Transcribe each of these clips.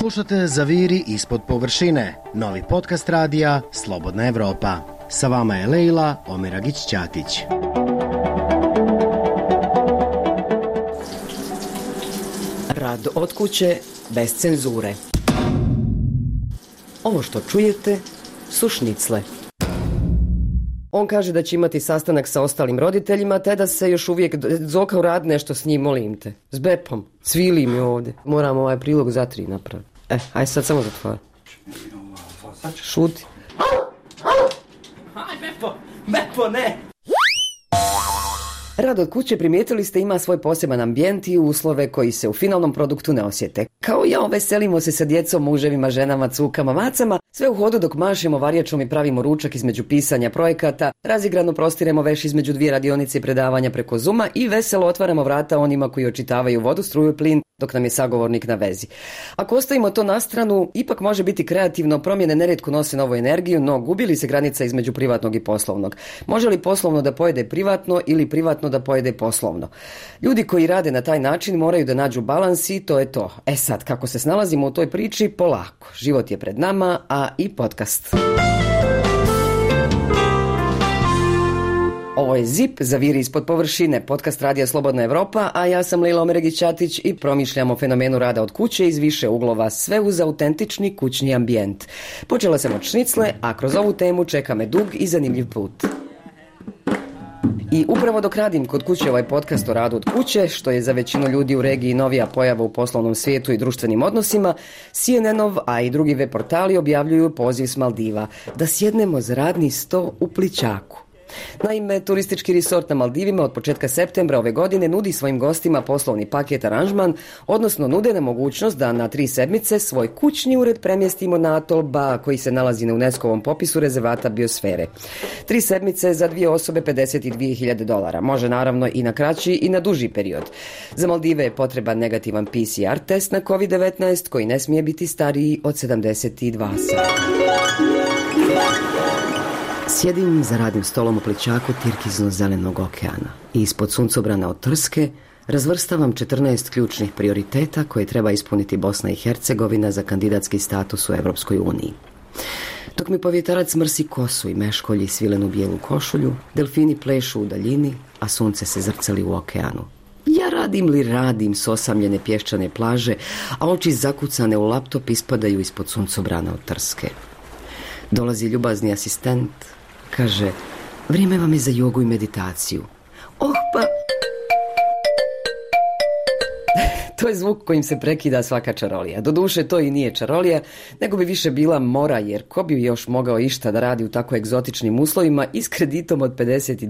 Slušate Zaviri ispod površine, novi podcast radija Slobodna Evropa. Sa vama je Lejla Omeragić-Ćatić. Rad od kuće bez cenzure. Ovo što čujete su šnicle. On kaže da će imati sastanak sa ostalim roditeljima, te da se još uvijek Zoka uradi nešto s njim, molim te. S Bepom. Cvili mi ovdje. Moram ovaj prilog za 3 napraviti. Aj sad samo zatvori. Šuti. Aj Bepo, ne! Rad od kuće, primijetili ste, ima svoj poseban ambijent i uslove koji se u finalnom produktu ne osjete. Kao ja, veselimo se sa djecom, muževima, ženama, cukama, macama, sve u hodu dok mašemo varjačom i pravimo ručak između pisanja projekata, razigrano prostiremo veš između 2 radionice i predavanja preko Zooma i veselo otvaramo vrata onima koji očitavaju vodu, struju, plin, dok nam je sagovornik na vezi. Ako ostavimo to na stranu, ipak može biti kreativno, promjene nerijetko nose novu energiju, no gubi li se granica između privatnog i poslovnog? Može li poslovno da pojede privatno ili privatno da pojede poslovno? Ljudi koji rade na taj način moraju da nađu balans i to je to. Sad, kako se snalazimo u toj priči? Polako. Život je pred nama, a i podcast. Ovo je ZIP, Zaviri ispod površine, podcast radija Slobodna Evropa, a ja sam Lejla Omeragić-Ćatić i promišljam o fenomenu rada od kuće iz više uglova, sve uz autentični kućni ambijent. Počela sam od šnicle, a kroz ovu temu čeka me dug i zanimljiv put. I upravo dok radim kod kuće ovaj podcast o radu od kuće, što je za većinu ljudi u regiji novija pojava u poslovnom svijetu i društvenim odnosima, CNN-ov, a i drugi web portali objavljuju poziv s Maldiva da sjednemo za radni sto u Plićaku. Naime, turistički resort na Maldivima od početka septembra ove godine nudi svojim gostima poslovni paket aranžman, odnosno nude nam mogućnost da na 3 sedmice svoj kućni ured premjestimo na atol Ba, koji se nalazi na UNESCO-vom popisu rezervata biosfere. 3 sedmice za 2 osobe $52.000. Može naravno i na kraći i na duži period. Za Maldive je potreban negativan PCR test na COVID-19 koji ne smije biti stariji od 72 sata. Sjedim za radnim stolom u Plićaku tirkizno-zelenog okeana i ispod suncobrana od Trske razvrstavam 14 ključnih prioriteta koje treba ispuniti Bosna i Hercegovina za kandidatski status u Evropskoj uniji. Dok mi povjetarac mrsi kosu i meškolji svilenu bijelu košulju, delfini plešu u daljini, a sunce se zrcali u okeanu. Ja radim s osamljene pješčane plaže, a oči zakucane u laptop ispadaju ispod suncobrana od Trske. Dolazi ljubazni asistent, kaže, vrijeme vam je za jogu i meditaciju. Pa... To je zvuk kojim se prekida svaka čarolija. Doduše, to i nije čarolija, nego bi više bila mora, jer ko bi još mogao išta da radi u tako egzotičnim uslovima i s kreditom od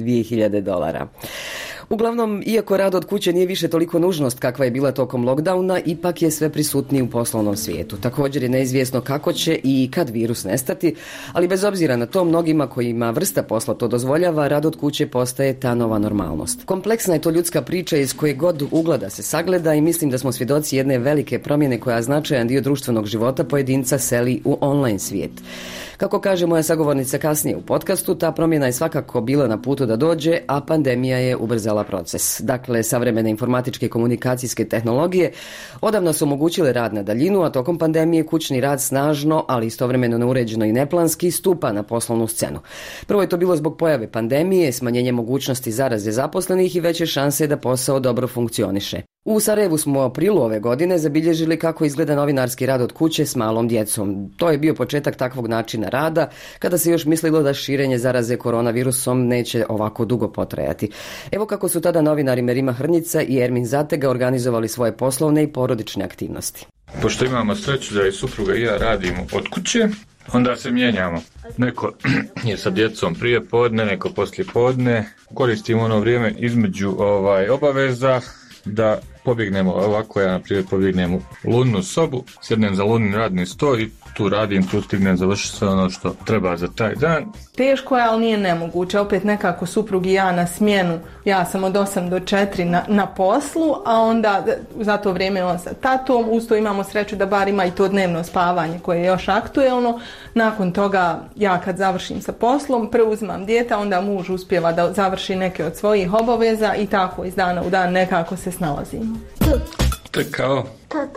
$52.000. Uglavnom, iako rad od kuće nije više toliko nužnost kakva je bila tokom lockdowna, ipak je sve prisutniji u poslovnom svijetu. Također je neizvjesno kako će i kad virus nestati, ali bez obzira na to, mnogima kojima vrsta posla to dozvoljava, rad od kuće postaje ta nova normalnost. Kompleksna je to ljudska priča iz koje god ugla da se sagleda i mislim da smo svjedoci jedne velike promjene koja značajan dio društvenog života pojedinca seli u online svijet. Kako kaže moja sagovornica kasnije u podcastu, ta promjena je svakako bila na putu da dođe, a pandemija je ubrzala proces. Dakle, savremene informatičke i komunikacijske tehnologije odavno su omogućile rad na daljinu, a tokom pandemije kućni rad snažno, ali istovremeno neuređeno i neplanski, stupa na poslovnu scenu. Prvo je to bilo zbog pojave pandemije, smanjenje mogućnosti zaraze zaposlenih i veće šanse da posao dobro funkcioniše. U Sarajevu smo u aprilu ove godine zabilježili kako izgleda novinarski rad od kuće s malom djecom. To je bio početak takvog načina rada, kada se još mislilo da širenje zaraze koronavirusom neće ovako dugo potrajati. Evo kako su tada novinari Merima Hrnjica i Ermin Zatega organizovali svoje poslovne i porodične aktivnosti. Pošto imamo sreću da i supruga i ja radimo od kuće, onda se mijenjamo. Neko je sa djecom prije podne, neko poslije podne. Koristimo ono vrijeme između obaveza da pobjegnemo ovako, ja na primjer pobjegnem u lunnu sobu, sjednem za lunni radni sto i tu radim, tu stignem završiti sve ono što treba za taj dan. Teško je, ali nije nemoguće. Opet nekako suprug i ja na smjenu, ja sam od 8 do 4 na poslu, a onda za to vrijeme on sa tatom, uz to imamo sreću da bar ima i to dnevno spavanje koje je još aktuelno. Nakon toga ja kad završim sa poslom, preuzimam dijete, onda muž uspijeva da završi neke od svojih obaveza i tako iz dana u dan nekako se snalazimo. To je kao... Tata.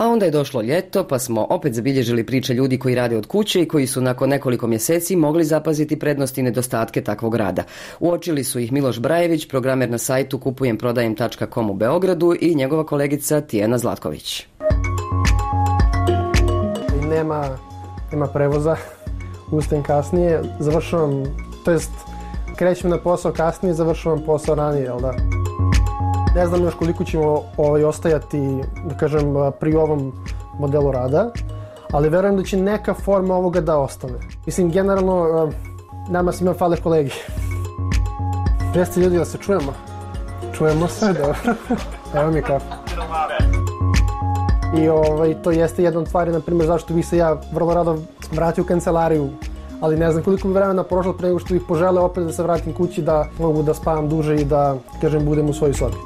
A onda je došlo ljeto, pa smo opet zabilježili priče ljudi koji rade od kuće i koji su nakon nekoliko mjeseci mogli zapaziti prednosti i nedostatke takvog rada. Uočili su ih Miloš Brajević, programer na sajtu kupujemprodajem.com u Beogradu, i njegova kolegica Tijana Zlatković. Nema prevoza, ustajem kasnije, krećem na posao kasnije, završavam posao ranije, jel da? Ne znam još koliko ćemo ostajati, da kažem, pri ovom modelu rada, ali verujem da će neka forma ovoga da ostane. Mislim, generalno, nama svima fale kolegi. Jeste ljudi da se čujemo? Čujemo se, da. Evo mi je kafe. I to jeste jedna od stvari, na primjer, zašto bih se ja vrlo rado vratio u kancelariju, ali ne znam koliko bi vremena prošlo pre nego što bih poželeo opet da se vratim kući, da mogu da spavam duže i da, kažem, budem u svojoj sobi.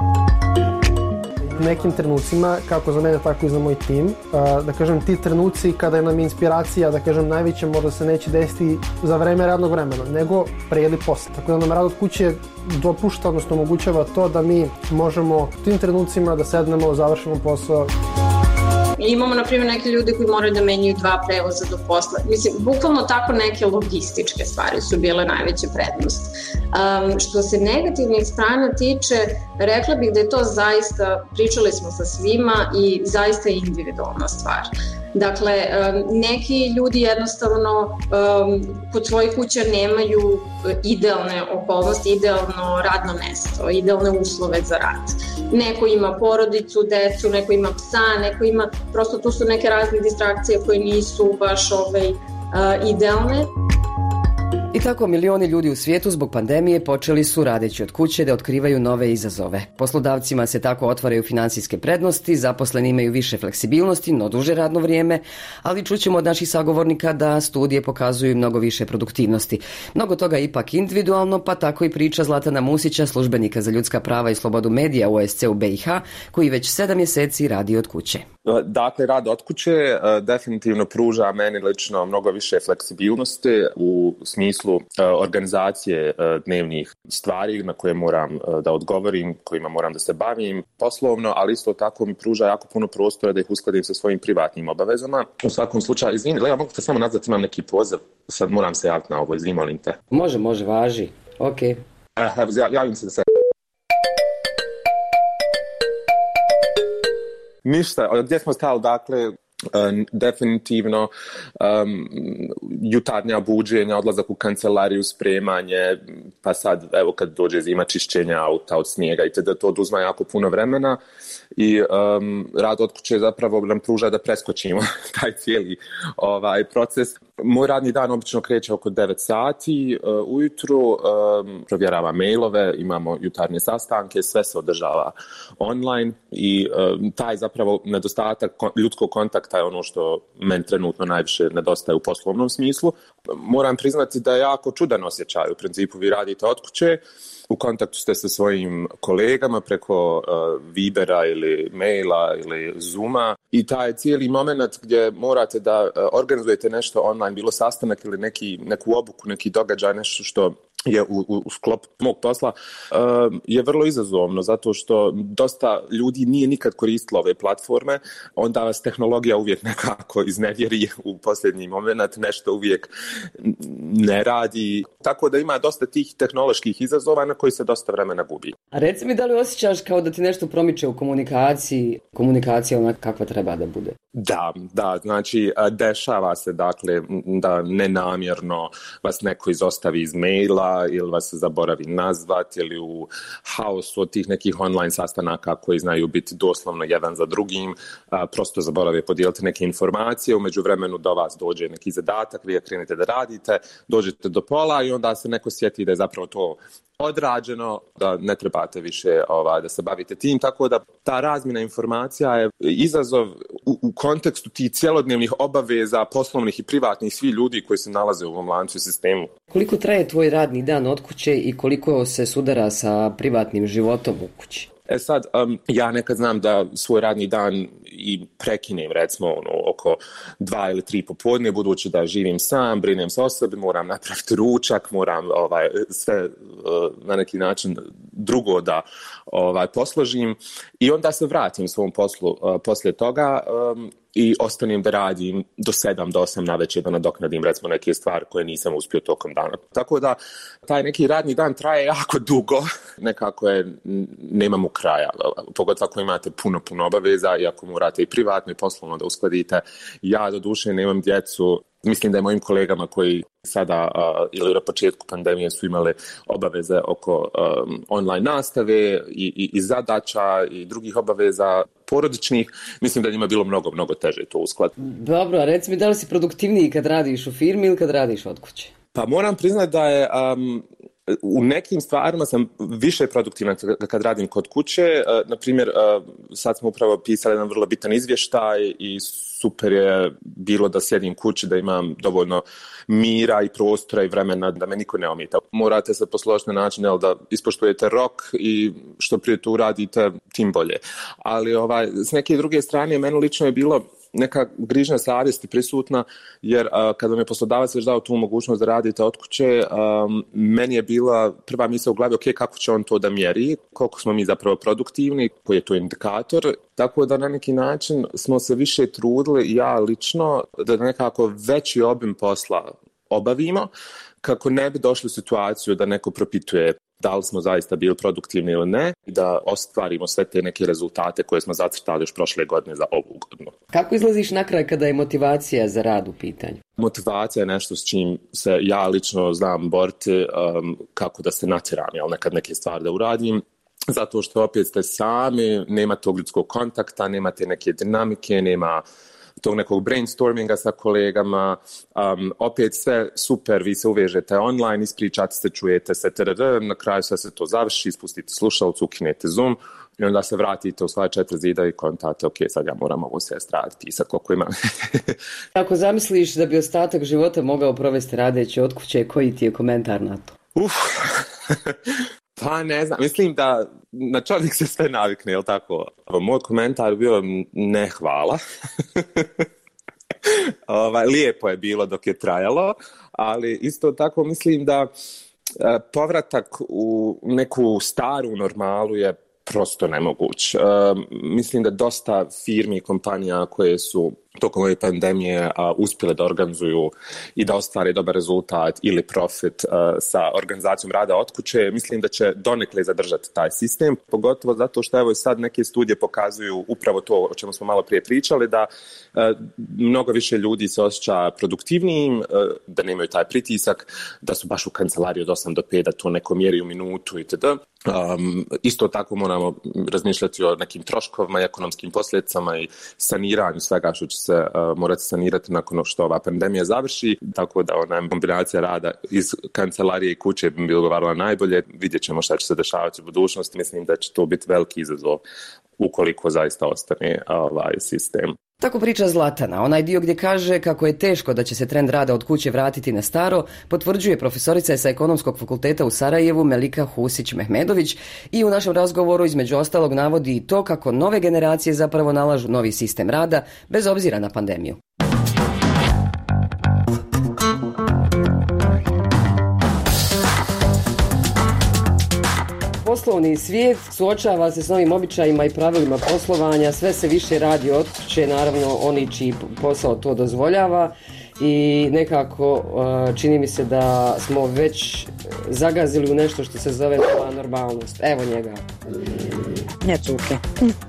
U nekim trenucima, kako za mene, tako i za moj tim, da kažem, ti trenuci kada je nam inspiracija, da kažem, najveća možda se neće desiti za vreme radnog vremena, nego pre ili posle. Tako da nam rad od kuće dopušta, odnosno omogućava to da mi možemo u tim trenucima da sednemo, završimo posao. Imamo, na primjer, neke ljude koji moraju da menjaju 2 prevoza do posla. Mislim, bukvalno tako neke logističke stvari su bile najveća prednost. Što se negativnih strana tiče, rekla bih da je to zaista, pričali smo sa svima i zaista individualna stvar. Dakle, neki ljudi jednostavno kod svojih kuća nemaju idealne okolnosti, idealno radno mesto, idealne uslove za rad. Neko ima porodicu, decu, neko ima psa, neko ima, prosto tu su neke razne distrakcije koje nisu baš idealne. I tako milioni ljudi u svijetu zbog pandemije počeli su, radeći od kuće, da otkrivaju nove izazove. Poslodavcima se tako otvaraju financijske prednosti, zaposleni imaju više fleksibilnosti, no duže radno vrijeme, ali čućemo od naših sagovornika da studije pokazuju mnogo više produktivnosti. Mnogo toga je ipak individualno, pa tako i priča Zlatana Musića, službenika za ljudska prava i slobodu medija u OSCE u BiH, koji već 7 mjeseci radi od kuće. Dakle, rad od kuće definitivno pruža meni lično mnogo više fleksibilnosti u smislu organizacije dnevnih stvari na koje moram da odgovorim, kojima moram da se bavim poslovno, ali isto tako mi pruža jako puno prostora da ih uskladim sa svojim privatnim obavezama. U svakom slučaju, izvini, Lea, mogu te samo nazvati, imam neki poziv, sad moram se javiti na ovo, izvini, molim te. Može, važi, okej. Javim se da se... Ništa, gdje smo stali, dakle, definitivno jutarnja buđenja, odlazak u kancelariju, spremanje, pa sad, evo, kad dođe zima, čišćenja auta od snijega i da to oduzma jako puno vremena i rad od kuće zapravo nam pruža da preskočimo taj cijeli proces. Moj radni dan obično kreće oko 9 sati ujutru, provjeravam mailove, imamo jutarnje sastanke, sve se održava online i taj zapravo nedostatak ljudskog kontakta je ono što meni trenutno najviše nedostaje u poslovnom smislu. Moram priznati da je jako čudan osjećaj, u principu vi radite od kuće, u kontaktu ste sa svojim kolegama preko Vibera ili maila ili Zooma i taj cijeli moment gdje morate da organizujete nešto online, bilo sastanak ili neku obuku, neki događaj, nešto što je u sklopu mog posla, je vrlo izazovno zato što dosta ljudi nije nikad koristilo ove platforme, onda vas tehnologija uvijek nekako iznevjeri u posljednji moment, nešto uvijek ne radi, tako da ima dosta tih tehnoloških izazova na koji se dosta vremena gubi. A reci mi, da li osjećaš kao da ti nešto promiče u komunikacija onaka kakva treba da bude? Da, znači dešava se dakle da nenamjerno vas neko izostavi iz maila ili vas zaboravi nazvat ili u haosu od tih nekih online sastanaka koji znaju biti doslovno jedan za drugim, prosto zaborave podijeliti neke informacije, u međuvremenu do vas dođe neki zadatak, vi krenete da radite, dođete do pola i onda se neko sjeti da je zapravo to odrađeno, da ne trebate više da se bavite tim, tako da ta razmjena informacija je izazov u kontekstu tih cjelodnevnih obaveza poslovnih i privatnih svi ljudi koji se nalaze u ovom lancu i sistemu. Koliko traje tvoj radni dan od kuće i koliko se sudara sa privatnim životom u kući? Sad, ja nekad znam da svoj radni dan i prekinem, recimo, oko 2 ili 3 popodne, budući da živim sam, brinem se o sebi, moram napraviti ručak, moram sve na neki način drugo da posložim i onda se vratim svom poslu poslije toga i ostanem da radim do 7 do 8 navečer da nadoknadim recimo neke stvari koje nisam uspio tokom dana. Tako da taj neki radni dan traje jako dugo, nekako nemamo kraja, pogotovo ako imate puno obaveza i ako morate i privatno i poslovno da uskladite. Ja do duše nemam djecu, mislim da je mojim kolegama koji sada ili na početku pandemije su imali obaveze oko online nastave i zadaća i drugih obaveza porodičnih, mislim da njima bilo mnogo teže to uskladiti. Dobro, a reci mi, da li si produktivniji kad radiš u firmi ili kad radiš od kuće? Pa moram priznati da je u nekim stvarima sam više produktivan kad radim kod kuće. Naprimjer, sad smo upravo pisali jedan vrlo bitan izvještaj i super je bilo da sjedim kući, da imam dovoljno mira i prostora i vremena da me niko ne ometa. Morate se posložiti na način da ispoštujete rok i što prije to uradite, tim bolje. Ali s neke druge strane, meni lično je bilo neka grižnja savjesti prisutna, jer kada vam je poslodavac već dao tu mogućnost da radite od kuće, meni je bila prva misao u glavi, ok, kako će on to da mjeri, koliko smo mi zapravo produktivni, koji je to indikator, tako da na neki način smo se više trudili, ja lično, da nekako veći obim posla obavimo, kako ne bi došli u situaciju da neko propituje da li smo zaista bili produktivni ili ne i da ostvarimo sve te neke rezultate koje smo zacrtali još prošle godine za ovu godinu. Kako izlaziš na kraj kada je motivacija za rad u pitanju? Motivacija je nešto s čim se ja lično znam boriti, kako da se natjeram, nekad neke stvari da uradim. Zato što opet ste sami, nema tog ljudskog kontakta, nemate neke dinamike, nema tog nekog brainstorminga sa kolegama, opet sve super, vi se uvežete online, ispričate se, čujete se, na kraju sve se to završi, spustite slušalcu, ukinete Zoom i onda se vratite u svoje 4 zida i kontate, ok, sad ja moram ovo sve raditi, pisati koliko imam. Ako zamisliš da bi ostatak života mogao provesti radeći od kuće, koji ti je komentar na to? Pa ne znam, mislim da na čovjek se sve navikne, jel tako? Moj komentar bio ne hvala. Lijepo je bilo dok je trajalo, ali isto tako mislim da povratak u neku staru normalu je prosto nemoguć. Mislim da dosta firmi i kompanija koje su tokom ove pandemije uspjele da organizuju i da ostvare dobar rezultat ili profit sa organizacijom rada od kuće, mislim da će donekle zadržati taj sistem, pogotovo zato što evo sad neke studije pokazuju upravo to o čemu smo malo prije pričali, da mnogo više ljudi se osjeća produktivnijim, da nemaju taj pritisak, da su baš u kancelariji od 8 do 5, da to neko mjeri u minutu itd. Isto tako moramo razmišljati o nekim troškovima i ekonomskim posljedicama i saniranju svega što će se morati sanirati nakon što ova pandemija završi, tako da ona kombinacija rada iz kancelarije i kuće bi odgovarala najbolje. Vidjet ćemo šta će se dešavati u budućnosti. Mislim da će to biti veliki izazov ukoliko zaista ostane ovaj sistem. Tako priča Zlatana. Onaj dio gdje kaže kako je teško da će se trend rada od kuće vratiti na staro, potvrđuje profesorica sa Ekonomskog fakulteta u Sarajevu Melika Husić-Mehmedović i u našem razgovoru između ostalog navodi i to kako nove generacije zapravo nalažu novi sistem rada bez obzira na pandemiju. Poslovni svijet suočava se s novim običajima i pravilima poslovanja, sve se više radi od kuće, naravno oni čiji posao to dozvoljava i nekako čini mi se da smo već zagazili u nešto što se zove nova normalnost. Evo njega. Njecuke.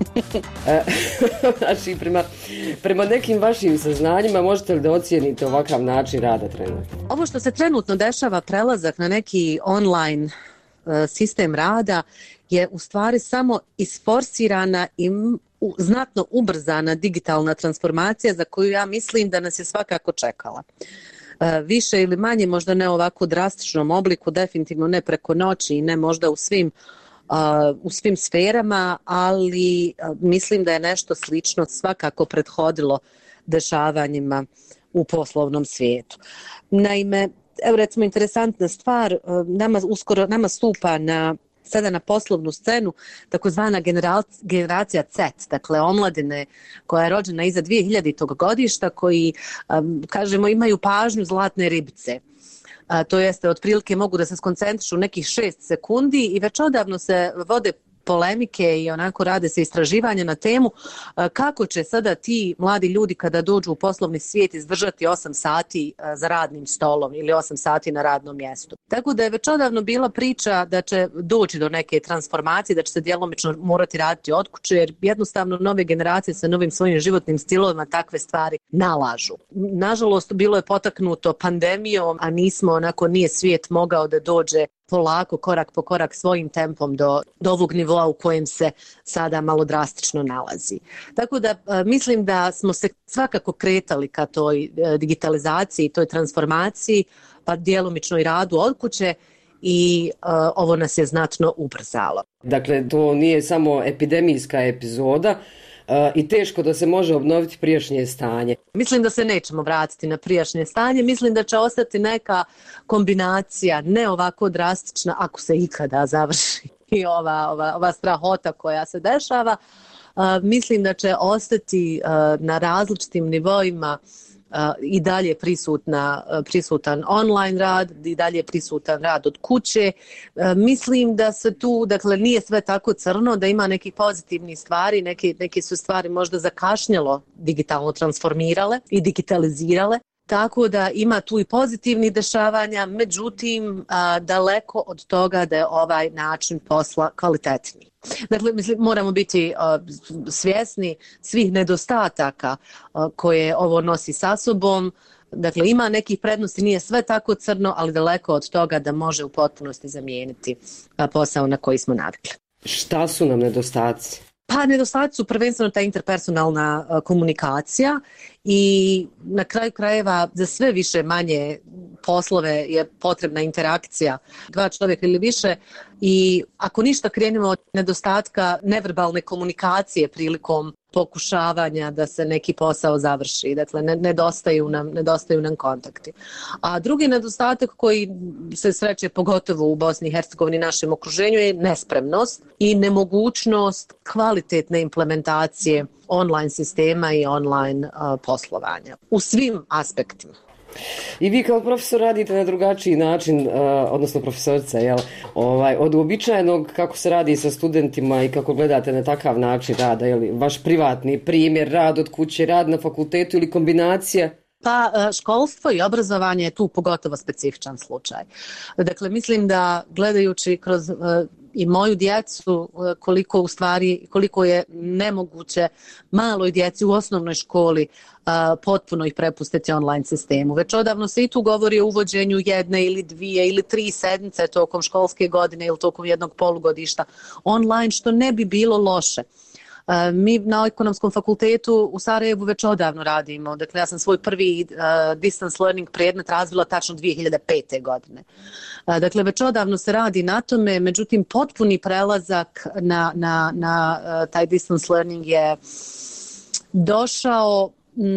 Znači, prema nekim vašim saznanjima možete li da ocijenite ovakav način rada trenutno? Ovo što se trenutno dešava, prelazak na neki online sistem rada, je u stvari samo isforsirana i znatno ubrzana digitalna transformacija za koju ja mislim da nas je svakako čekala. Više ili manje, možda ne ovako drastičnom obliku, definitivno ne preko noći i ne možda u svim sferama, ali mislim da je nešto slično svakako prethodilo dešavanjima u poslovnom svijetu. Naime, evo recimo interesantna stvar, nama stupa na sada na poslovnu scenu takozvana generacija Z, dakle omladine koja je rođena iza 2000. godišta, koji, kažemo, imaju pažnju zlatne ribice. To jeste, otprilike mogu da se skoncentrišu nekih 6 sekundi i već odavno se vode polemike i onako rade se istraživanja na temu kako će sada ti mladi ljudi kada dođu u poslovni svijet izdržati 8 sati za radnim stolom ili 8 sati na radnom mjestu. Tako da je već odavno bila priča da će doći do neke transformacije, da će se djelomično morati raditi od kuće, jer jednostavno nove generacije sa novim svojim životnim stilovima takve stvari nalažu. Nažalost, bilo je potaknuto pandemijom, a nije svijet mogao da dođe polako, korak po korak, svojim tempom do ovog nivoa u kojem se sada malo drastično nalazi. Tako da mislim da smo se svakako kretali ka toj digitalizaciji, toj transformaciji, pa djelomično i radu od kuće, i ovo nas je znatno ubrzalo. Dakle, to nije samo epidemijska epizoda, i teško da se može obnoviti prijašnje stanje. Mislim da se nećemo vratiti na prijašnje stanje, mislim da će ostati neka kombinacija, ne ovako drastična, ako se ikada završi i ova strahota koja se dešava. Mislim da će ostati na različitim nivoima i dalje prisutan online rad, i dalje prisutan rad od kuće. Mislim da se tu, dakle, nije sve tako crno, da ima nekih pozitivnih stvari, neke su stvari možda zakašnjelo digitalno transformirale i digitalizirale. Tako da ima tu i pozitivnih dešavanja, međutim daleko od toga da je ovaj način posla kvalitetniji. Dakle, moramo biti svjesni svih nedostataka koje ovo nosi sa sobom. Dakle, ima nekih prednosti, nije sve tako crno, ali daleko od toga da može u potpunosti zamijeniti posao na koji smo navikli. Šta su nam nedostaci? Pa nedostaci su prvenstveno ta interpersonalna komunikacija i na kraju krajeva za sve više manje poslove je potrebna interakcija 2 čovjeka ili više, i ako ništa krenemo od nedostatka neverbalne komunikacije prilikom pokušavanja da se neki posao završi. Dakle, nedostaju nam kontakti. A drugi nedostatak koji se sreće pogotovo u Bosni i Hercegovini, našem okruženju, je nespremnost i nemogućnost kvalitetne implementacije online sistema i online poslovanja u svim aspektima. I vi kao profesor radite na drugačiji način, odnosno profesorica, od uobičajenog kako se radi sa studentima i kako gledate na takav način rada, vaš privatni primjer, rad od kuće, rad na fakultetu ili kombinacija? Pa školstvo i obrazovanje je tu pogotovo specifičan slučaj. Dakle, mislim da gledajući kroz i moju djecu, koliko je nemoguće maloj djeci u osnovnoj školi potpuno ih prepustiti online sistemu. Već odavno se i tu govori o uvođenju 1 ili 2 ili 3 sedmice tokom školske godine ili tokom jednog polugodišta online, što ne bi bilo loše. Mi na ekonomskom fakultetu u Sarajevu već odavno radimo. Dakle, ja sam svoj prvi distance learning predmet razvila tačno 2005. godine. Dakle, već odavno se radi na tome, međutim, potpuni prelazak na taj distance learning je došao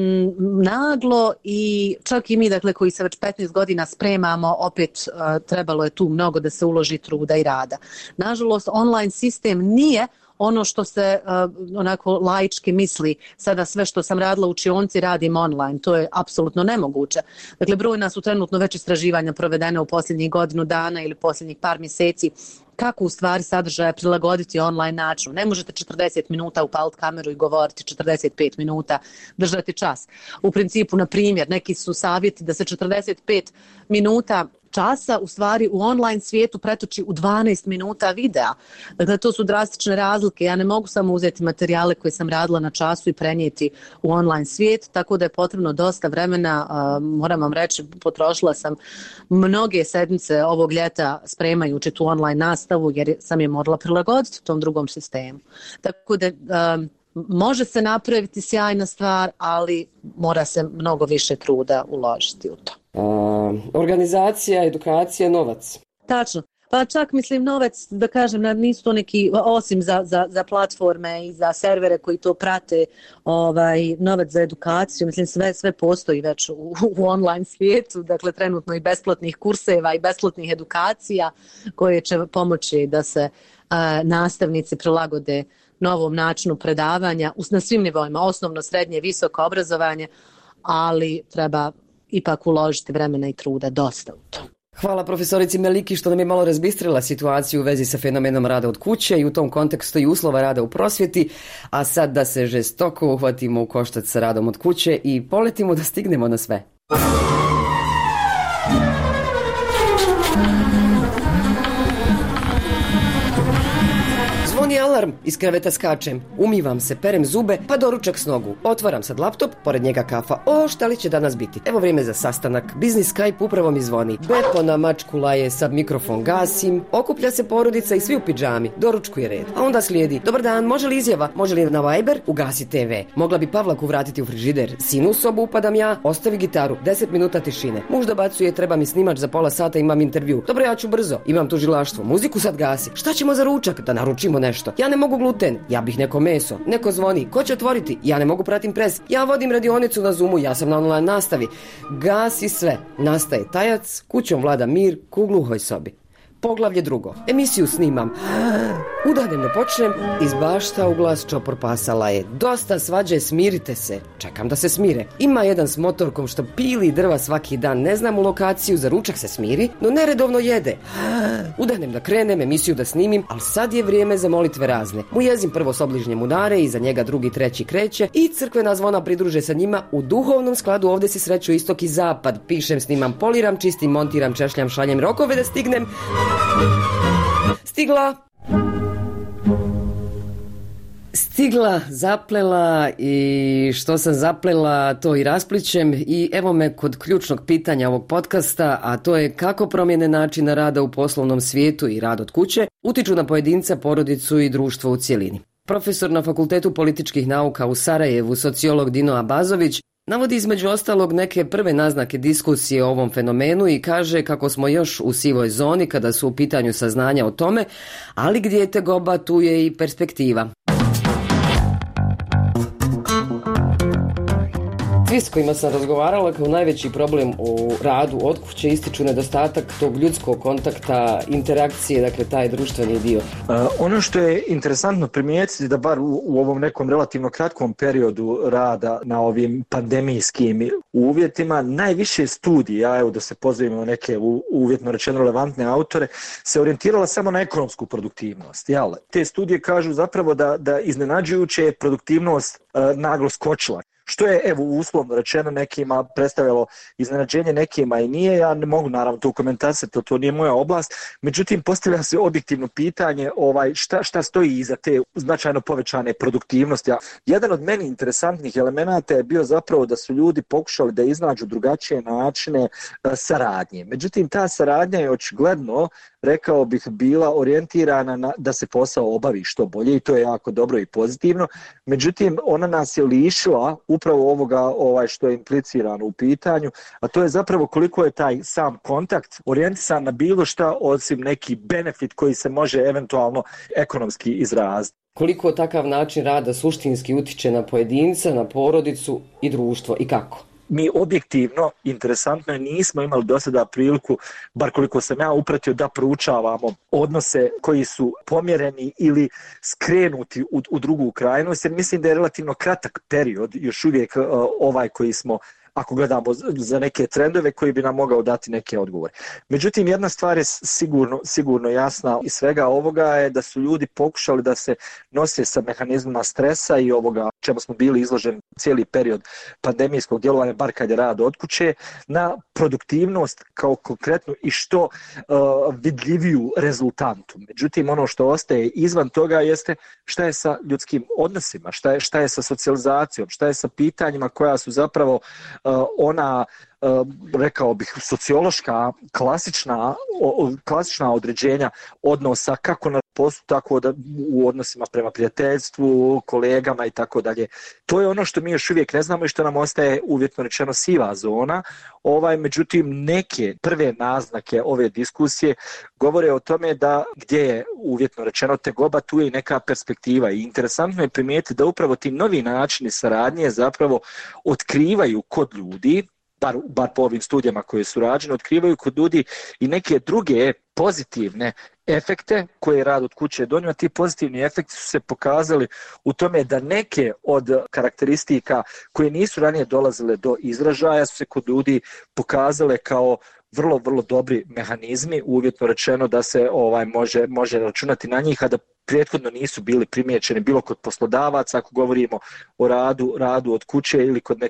naglo i čak i mi, dakle, koji se već 15 godina spremamo, opet trebalo je tu mnogo da se uloži truda i rada. Nažalost, online sistem nije ono što se onako laički misli, sada sve što sam radila u učionci radim online, to je apsolutno nemoguće. Dakle, brojna su trenutno već istraživanja provedene u posljednjih godinu dana ili posljednjih par mjeseci, kako u stvari sadržaje prilagoditi online načinu. Ne možete 40 minuta upaliti kameru i govoriti 45 minuta, držati čas. U principu, na primjer, neki su savjeti da se 45 minuta časa u stvari u online svijetu pretoči u 12 minuta videa. Dakle, to su drastične razlike. Ja ne mogu samo uzeti materijale koje sam radila na času i prenijeti u online svijet, tako da je potrebno dosta vremena. Moram vam reći, potrošila sam mnoge sedmice ovog ljeta spremajući tu online nastavu jer sam je morala prilagoditi tom drugom sistemu. Tako da može se napraviti sjajna stvar, ali mora se mnogo više truda uložiti u to. Organizacija, edukacija, novac. Tačno. Pa čak mislim novac, da kažem, nisu to neki, osim za platforme i za servere koji to prate, novac za edukaciju, mislim sve postoji već u online svijetu, dakle trenutno i besplatnih kurseva i besplatnih edukacija koje će pomoći da se nastavnici prilagode novom načinu predavanja na svim nivoima, osnovno, srednje, visoko obrazovanje, ali treba ipak uložiti vremena i truda dosta u to. Hvala profesorici Meliki što nam je malo razbistrila situaciju u vezi sa fenomenom rada od kuće i u tom kontekstu i uslova rada u prosvjeti, a sad da se žestoko uhvatimo u koštac sa radom od kuće i poletimo da stignemo na sve. Zvoni alarm, iz kreveta skačem, umivam se, perem zube, pa doručak s nogu. Otvaram sad laptop, pored njega kafa. O, šta li će danas biti? Evo vrijeme za sastanak. Biznis Skype upravo mi zvoni. Bepo na mačku laje, sad mikrofon gasim. Okuplja se porodica i svi u pidžami. Doručkuje red. A onda slijedi. Dobar dan, može li izjava? Može li na Viber? Ugasi TV. Mogla bi Pavlaku vratiti u frižider. Sinu u sobu upadam ja, ostavi gitaru. 10 minuta tišine. Muž dobacuje, treba mi snimač za pola sata, imam intervju. Dobro, ja ću brzo. Imam tužilaštvo. Muziku sad gasi. Šta ćemo za ručak? Da naručimo nešto. Ja ne mogu gluten, ja bih neko meso. Neko zvoni, ko će otvoriti? Ja ne mogu, pratim pres. Ja vodim radionicu na Zoomu, ja sam na online nastavi. Gasi sve. Nastaje tajac, kućom vlada mir, ku gluhoj sobi. Poglavlje drugo. Emisiju snimam. Udahnem ne počnem, iz bašta u glas čopor pasa laje. Dosta svađe, smirite se. Čekam da se smire. Ima jedan s motorkom što pili drva svaki dan. Ne znam u lokaciju, za ručak se smiri, no neredovno jede. Udahnem da krenem, emisiju da snimim, ali sad je vrijeme za molitve razne. Mu jezim prvo s obližnje mudare, iza njega drugi, treći kreće i crkvena zvona pridruže sa njima. U duhovnom skladu ovdje se sreću istok i zapad. Pišem, snimam, poliram, čistim, montiram, češljam, šaljem rokove da stignem. Stigla, zaplela i što sam zaplela to i rasplićem i evo me kod ključnog pitanja ovog podcasta, a to je kako promjene načina rada u poslovnom svijetu i rad od kuće utiču na pojedinca, porodicu i društvo u cjelini. Profesor na Fakultetu političkih nauka u Sarajevu, sociolog Dino Abazović, navodi između ostalog neke prve naznake diskusije o ovom fenomenu i kaže kako smo još u sivoj zoni kada su u pitanju saznanja o tome, ali gdje je tegoba, tu je i perspektiva. Svi s kojima sam razgovarala kao najveći problem u radu od kuće ističu nedostatak tog ljudskog kontakta, interakcije, dakle taj društveni dio. Ono što je interesantno primijetiti da bar u ovom nekom relativno kratkom periodu rada na ovim pandemijskim uvjetima, najviše studija, evo da se pozovimo na neke uvjetno rečeno relevantne autore, se orijentirala samo na ekonomsku produktivnost. Jel? Te studije kažu zapravo da iznenađujuće je produktivnost naglo skočila. Što je, evo, uslovno rečeno nekima predstavljalo iznenađenje, nekima i nije. Ja ne mogu naravno to komentarisati, to nije moja oblast. Međutim, postavlja se objektivno pitanje šta stoji iza te značajno povećane produktivnosti. Jedan od meni interesantnih elemenata je bio zapravo da su ljudi pokušali da iznađu drugačije načine saradnje. Međutim, ta saradnja je očigledno, rekao bih, bila orijentirana da se posao obavi što bolje i to je jako dobro i pozitivno. Međutim, ona nas je lišila upravo ovoga što je implicirano u pitanju, a to je zapravo koliko je taj sam kontakt orijentisan na bilo šta osim neki benefit koji se može eventualno ekonomski izraziti. Koliko takav način rada suštinski utiče na pojedinca, na porodicu i društvo i kako? Mi objektivno, interesantno je, nismo imali do sada priliku, bar koliko sam ja upratio, da proučavamo odnose koji su pomjereni ili skrenuti u drugu krajnost, jer mislim da je relativno kratak period još uvijek ovaj koji smo, ako gledamo za neke trendove, koji bi nam mogao dati neke odgovore. Međutim, jedna stvar je sigurno jasna iz svega ovoga je da su ljudi pokušali da se nose sa mehanizmima stresa i ovoga čemu smo bili izloženi cijeli period pandemijskog djelovanja, bar kad je rad od kuće, na produktivnost kao konkretnu i što vidljiviju rezultantu. Međutim, ono što ostaje izvan toga jeste šta je sa ljudskim odnosima, šta je sa socijalizacijom, šta je sa pitanjima koja su zapravo ona, rekao bih, sociološka, klasična određenja odnosa kako na poslu, tako da u odnosima prema prijateljstvu, kolegama i tako dalje. To je ono što mi još uvijek ne znamo i što nam ostaje uvjetno rečeno siva zona. Međutim, neke prve naznake ove diskusije govore o tome da gdje je uvjetno rečeno tegoba, tu je i neka perspektiva. I interesantno je primijetiti da upravo ti novi načini saradnje zapravo otkrivaju kod ljudi, bar po ovim studijama koje su rađene, otkrivaju kod ljudi i neke druge pozitivne efekte koje je rad od kuće donio. Ti pozitivni efekti su se pokazali u tome da neke od karakteristika koje nisu ranije dolazile do izražaja su se kod ljudi pokazale kao vrlo, vrlo dobri mehanizmi, uvjetno rečeno da se može računati na njih, a da prethodno nisu bili primijećeni bilo kod poslodavaca, ako govorimo o radu od kuće ili kod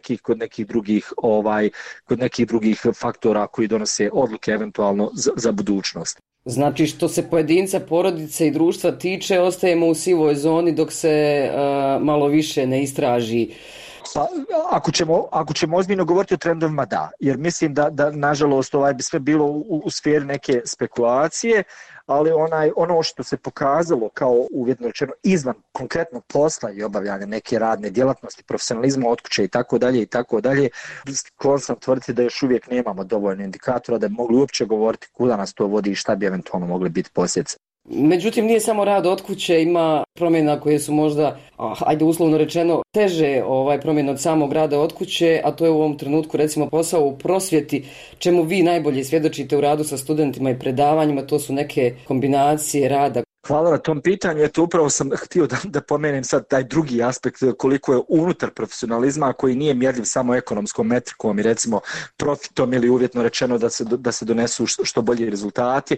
nekih drugih faktora koji donose odluke eventualno za budućnost. Znači, što se pojedinca, porodice i društva tiče, ostajemo u sivoj zoni dok se malo više ne istraži. Pa, ako ćemo ozbiljno govoriti o trendovima, da. Jer mislim da nažalost bi sve bilo u sferi neke spekulacije, ali ono što se pokazalo kao uvjetno rečeno izvan konkretnog posla i obavljanja neke radne djelatnosti, profesionalizma od kuće i tako dalje, sklon sam tvrditi da još ujek nemamo dovoljno indikatora da bi mogli uopće govoriti kuda nas to vodi i šta bi eventualno mogli biti posljedice. Međutim, nije samo rad od kuće, ima promjena koje su možda, uslovno rečeno, teže promjene od samog rada od kuće, a to je u ovom trenutku recimo posao u prosvjeti, čemu vi najbolje svjedočite u radu sa studentima i predavanjima, to su neke kombinacije rada. Hvala na tom pitanju. Eto, upravo sam htio da pomenem sad taj drugi aspekt koliko je unutar profesionalizma koji nije mjerljiv samo ekonomskom metrikom i recimo profitom ili uvjetno rečeno da se donesu što bolji rezultati,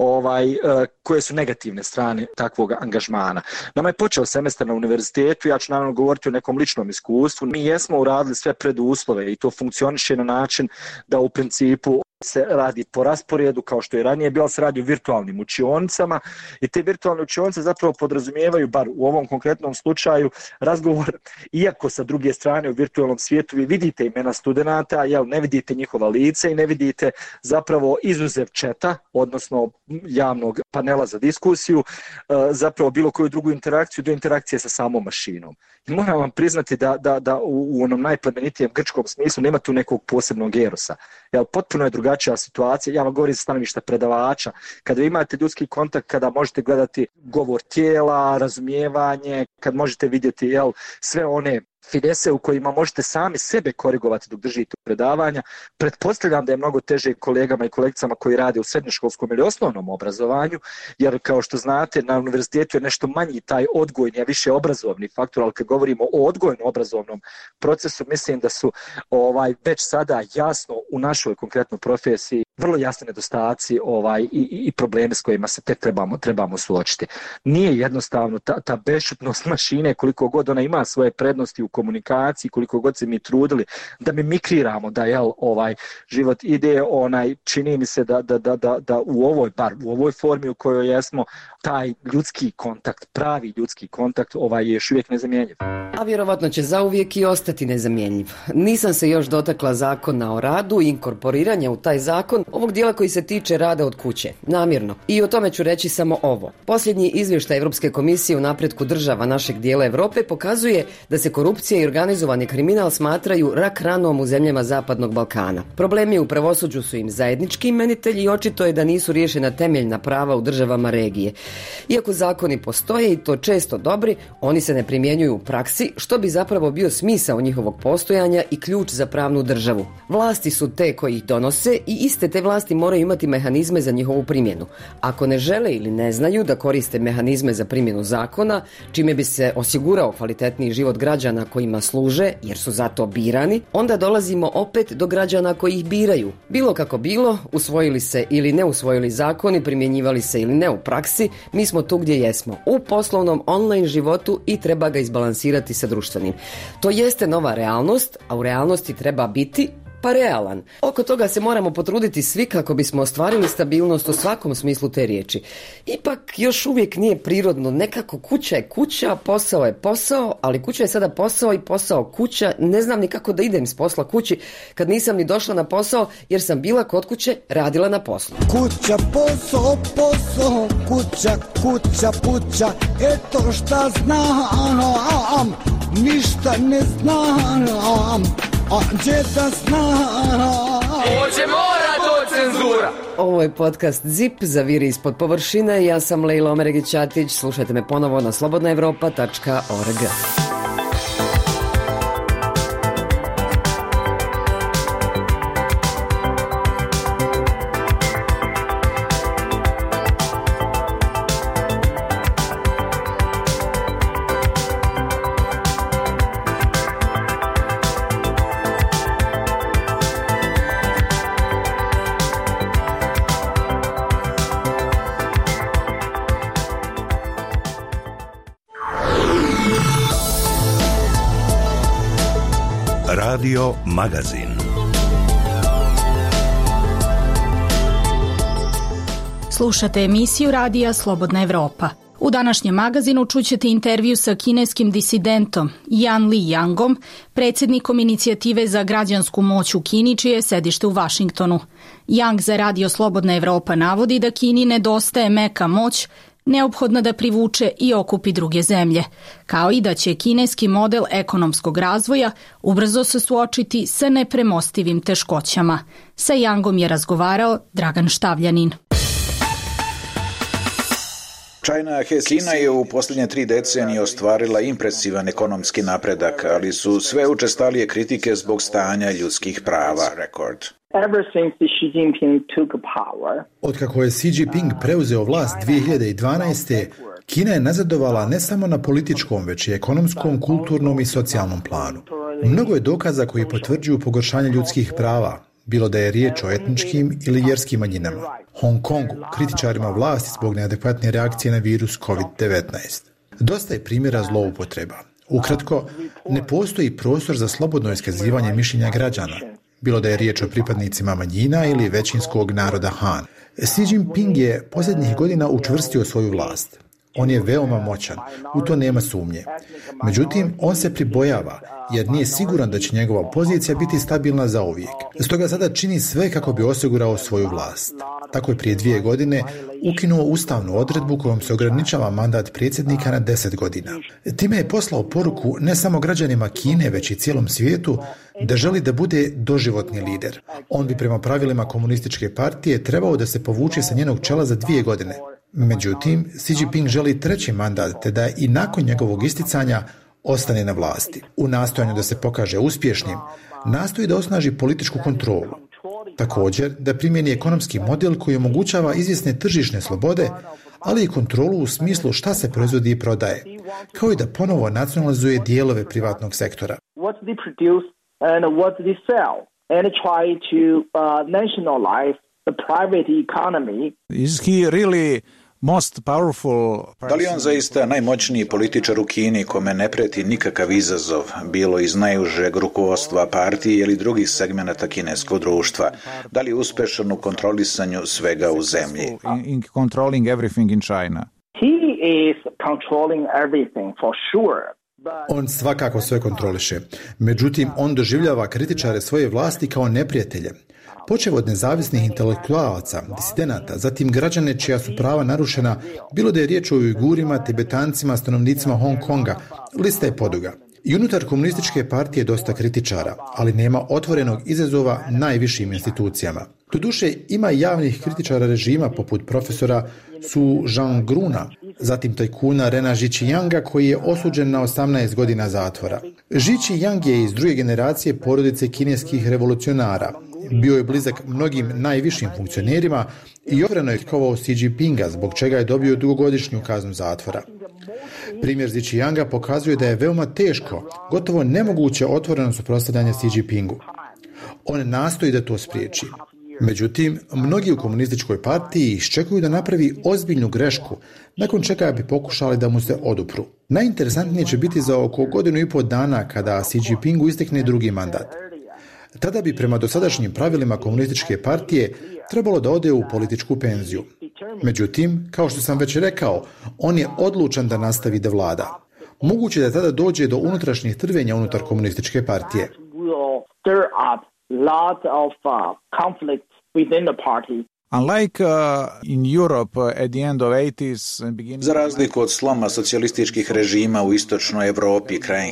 koje su negativne strane takvog angažmana. Nama je počeo semestar na univerzitetu, ja ću naravno govoriti o nekom ličnom iskustvu. Mi jesmo uradili sve preduslove i to funkcioniše na način da u principu se radi po rasporedu kao što je ranije bilo, se radi o virtualnim učionicama i te virtualne učionice zapravo podrazumijevaju, bar u ovom konkretnom slučaju, razgovor, iako sa druge strane u virtualnom svijetu vi vidite imena studenata, ne vidite njihova lica i ne vidite zapravo izuzev četa, odnosno javnog panela za diskusiju, zapravo bilo koju drugu interakciju do interakcije sa samom mašinom. I moram vam priznati da u onom najplemenitijem grčkom smislu nema tu nekog posebnog erosa. Potpuno je drugačija situacija, ja vam govorim sa stanovišta predavača, kada vi imate ljudski kontakt, kada možete gledati govor tijela, razumijevanje, kad možete vidjeti sve one finese u kojima možete sami sebe korigovati dok držite predavanja, pretpostavljam da je mnogo teže kolegama i kolegicama koji rade u srednjoškolskom ili osnovnom obrazovanju, jer kao što znate na univerzitetu je nešto manji taj odgojni, a više obrazovni faktor, ali kad govorimo o odgojno-obrazovnom procesu, mislim da su već sada jasno u našoj konkretnoj profesiji vrlo jasni nedostaci i probleme s kojima se tek trebamo suočiti. Nije jednostavno ta bešćutnost mašine, koliko god ona ima svoje prednosti u komunikaciji, koliko god se mi trudili da mimikriramo da život ide, čini mi se da u ovoj formi u kojoj jesmo, taj ljudski kontakt, pravi ljudski kontakt je još uvijek nezamjenjiv. A vjerovatno će zauvijek i ostati nezamjenjiv. Nisam se još dotakla zakona o radu i inkorporiranja u taj zakon ovog dijela koji se tiče rada od kuće, namjerno. I o tome ću reći samo ovo. Posljednji izvještaj Europske komisije u napretku država našeg dijela Europe pokazuje da se korupcija i organizovani kriminal smatraju rak ranom u zemljama Zapadnog Balkana. Problemi u pravosuđu su im zajednički imenitelji i očito je da nisu riješena temeljna prava u državama regije. Iako zakoni postoje i to često dobri, oni se ne primjenjuju u praksi, što bi zapravo bio smisao njihovog postojanja i ključ za pravnu državu. Vlasti su te koji ih donose i iste te vlasti moraju imati mehanizme za njihovu primjenu. Ako ne žele ili ne znaju da koriste mehanizme za primjenu zakona, čime bi se osigurao kvalitetniji život građana kojima služe, jer su zato birani, onda dolazimo opet do građana koji ih biraju. Bilo kako bilo, usvojili se ili ne usvojili zakoni, primjenjivali se ili ne u praksi, mi smo tu gdje jesmo, u poslovnom online životu i treba ga izbalansirati sa društvenim. To jeste nova realnost, a u realnosti treba biti, pa realan. Oko toga se moramo potruditi svi kako bismo ostvarili stabilnost u svakom smislu te riječi. Ipak još uvijek nije prirodno, nekako kuća je kuća, posao je posao, ali kuća je sada posao i posao kuća. Ne znam ni kako da idem s posla kući kad nisam ni došla na posao jer sam bila kod kuće, radila na poslu. Kuća, posao, posao, kuća, puća, eto šta znam, ništa ne znam, a gdje da znam. Oće mora to cenzura. Ovo je podcast ZIP, Zaviri ispod površine. Ja sam Leila Omeregić-Ćatić. Slušajte me ponovo na slobodnaevropa.org. Radio Magazin. Slušate emisiju radija Slobodna Evropa. U današnjem magazinu čućete intervju sa kineskim disidentom Yan Li Yangom, predsjednikom inicijative za građansku moć u Kini, čije je sedište u Vašingtonu. Yang za radio Slobodna Evropa navodi da Kini nedostaje meka moć, neophodna da privuče i okupi druge zemlje, kao i da će kineski model ekonomskog razvoja ubrzo se suočiti sa nepremostivim teškoćama. Sa Yangom je razgovarao Dragan Štavljanin. Kina je u posljednje 3 decenije ostvarila impresivan ekonomski napredak, ali su sve učestalije kritike zbog stanja ljudskih prava, rekord. Otkako je Xi Jinping preuzeo vlast 2012. Kina je nazadovala ne samo na političkom, već i ekonomskom, kulturnom i socijalnom planu. Mnogo je dokaza koji potvrđuju pogoršanje ljudskih prava, bilo da je riječ o etničkim ili vjerskim manjinama. Hong Kongu, kritičarima vlasti zbog neadekvatne reakcije na virus COVID-19. Dosta je primjera zloupotreba. Ukratko, ne postoji prostor za slobodno iskazivanje mišljenja građana, bilo da je riječ o pripadnicima manjina ili većinskog naroda Han. Xi Jinping je posljednjih godina učvrstio svoju vlast. On je veoma moćan, u to nema sumnje. Međutim, on se pribojava, jer nije siguran da će njegova pozicija biti stabilna zauvijek. Stoga sada čini sve kako bi osigurao svoju vlast. Tako je prije 2 godine ukinuo ustavnu odredbu kojom se ograničava mandat predsjednika na 10 godina. Time je poslao poruku ne samo građanima Kine, već i cijelom svijetu da želi da bude doživotni lider. On bi prema pravilima komunističke partije trebao da se povuče sa njenog čela za 2 godine. Međutim, Xi Jinping želi 3. mandat, te da i nakon njegovog isticanja ostane na vlasti. U nastojanju da se pokaže uspješnim, nastoji da osnaži političku kontrolu. Također, da primjeni ekonomski model koji omogućava izvjesne tržišne slobode, ali i kontrolu u smislu šta se proizvodi i prodaje, kao i da ponovo nacionalizuje dijelove privatnog sektora. Da li on zaista najmoćniji političar u Kini kome ne preti nikakav izazov, bilo iz najužeg rukovodstva partije ili drugih segmenata kineskog društva? Da li je uspešan u kontrolisanju svega u zemlji? On svakako sve kontroliše. Međutim, on doživljava kritičare svoje vlasti kao neprijatelje. Počev od nezavisnih intelektualaca, disidenata, zatim građane čija su prava narušena, bilo da je riječ o Ujgurima, Tibetancima, stanovnicima Hong Konga, lista je poduga. I unutar komunističke partije dosta kritičara, ali nema otvorenog izazova najvišim institucijama. Doduše, ima javnih kritičara režima poput profesora Su Zhanggruna, zatim tajkuna Rena Zhiqianga koji je osuđen na 18 godina zatvora. Zhiqiang je iz 2. generacije porodice kineskih revolucionara. Bio je blizak mnogim najvišim funkcionerima i otvoreno je kritikovao Xi Jinpinga, zbog čega je dobio dugogodišnju kaznu zatvora. Primjer Zhiqianga pokazuje da je veoma teško, gotovo nemoguće otvoreno suprotstavljanje Xi Jinpingu. On nastoji da to spriječi. Međutim, mnogi u komunističkoj partiji iščekuju da napravi ozbiljnu grešku, nakon čega bi pokušali da mu se odupru. Najinteresantnije će biti za oko 1,5 dana kada Xi Jinpingu istekne 2. mandat. tada bi prema dosadašnjim pravilima komunističke partije trebalo da ode u političku penziju. Međutim, kao što sam već rekao, on je odlučan da nastavi da vlada. Moguće da tada dođe do unutrašnjih trvenja unutar komunističke partije. Unlike in Europe at the end of 80s and beginning... Za razliku od sloma socijalističkih režima u istočnoj Evropi krajem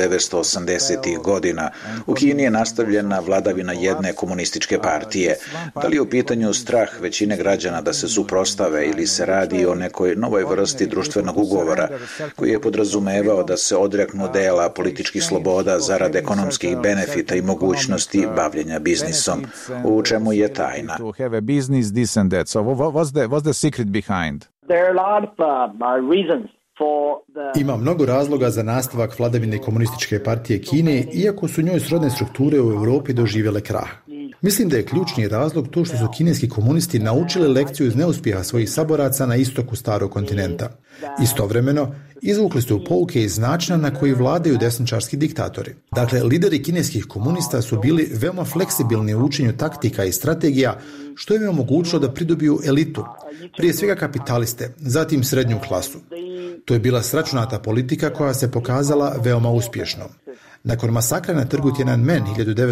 1980-ih godina, u Kini je nastavljena vladavina jedne komunističke partije. Da li je u pitanju strah većine građana da se suprostave ili se radi o nekoj novoj vrsti društvenog ugovora koji je podrazumevao da se odreknu dela političkih sloboda zarad ekonomskih benefita i mogućnosti bavljenja biznisom, u čemu je tajna. This and that. So what's the secret behind? There are a lot of reasons for the... Ima mnogo razloga za nastavak vladavine komunističke partije Kine, iako su njoj srodne strukture u Europi doživjele krah. Mislim da je ključni razlog to što su kineski komunisti naučili lekciju iz neuspjeha svojih saboraca na istoku starog kontinenta. Istovremeno, izvukli su pouke iz načina na koji vladaju desničarski diktatori. Dakle, lideri kineskih komunista su bili veoma fleksibilni u učenju taktika i strategija, što im je omogućilo da pridobiju elitu, prije svega kapitaliste, zatim srednju klasu. To je bila sračunata politika koja se pokazala veoma uspješnom. Nakon masakra na trgu Tiananmen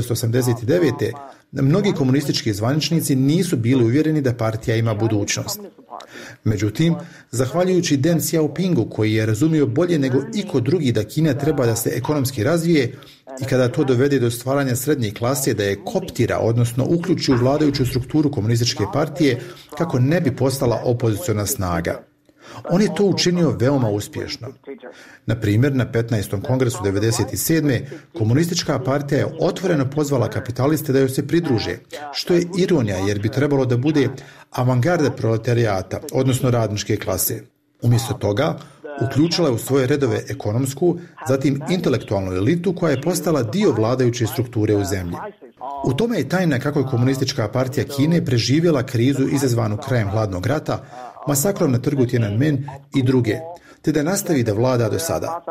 1989. mnogi komunistički zvaničnici nisu bili uvjereni da partija ima budućnost. Međutim, zahvaljujući Deng Xiaopingu, koji je razumio bolje nego iko drugi da Kina treba da se ekonomski razvije i kada to dovede do stvaranja srednje klase da je koptira, odnosno uključi u vladajuću strukturu komunističke partije kako ne bi postala opoziciona snaga. On je to učinio veoma uspješno. Na primjer, na 15. kongresu 1997. komunistička partija je otvoreno pozvala kapitaliste da joj se pridruže, što je ironija jer bi trebalo da bude avangarda proletarijata, odnosno radničke klase. Umjesto toga, uključila je u svoje redove ekonomsku, zatim intelektualnu elitu koja je postala dio vladajuće strukture u zemlji. U tome je tajna kako je komunistička partija Kine preživjela krizu izazvanu krajem hladnog rata, masakrom na trgu Tiananmen i druge, te da nastavi da vlada do sada.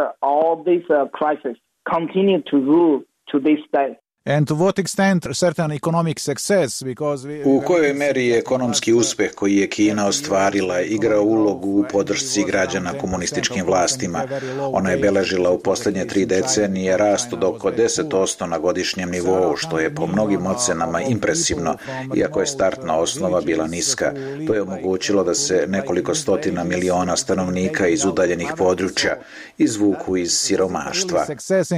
And to what extent certain economic success, because U kojoj meri je ekonomski uspjeh koji je Kina ostvarila igrao ulogu u podršci građana komunističkim vlastima? Ona je beležila u posljednje 3 decenije rast od oko 10% na godišnjem nivou, što je po mnogim ocenama impresivno, iako je startna osnova bila niska. To je omogućilo da se nekoliko stotina miliona stanovnika iz udaljenih područja izvuku iz siromaštva.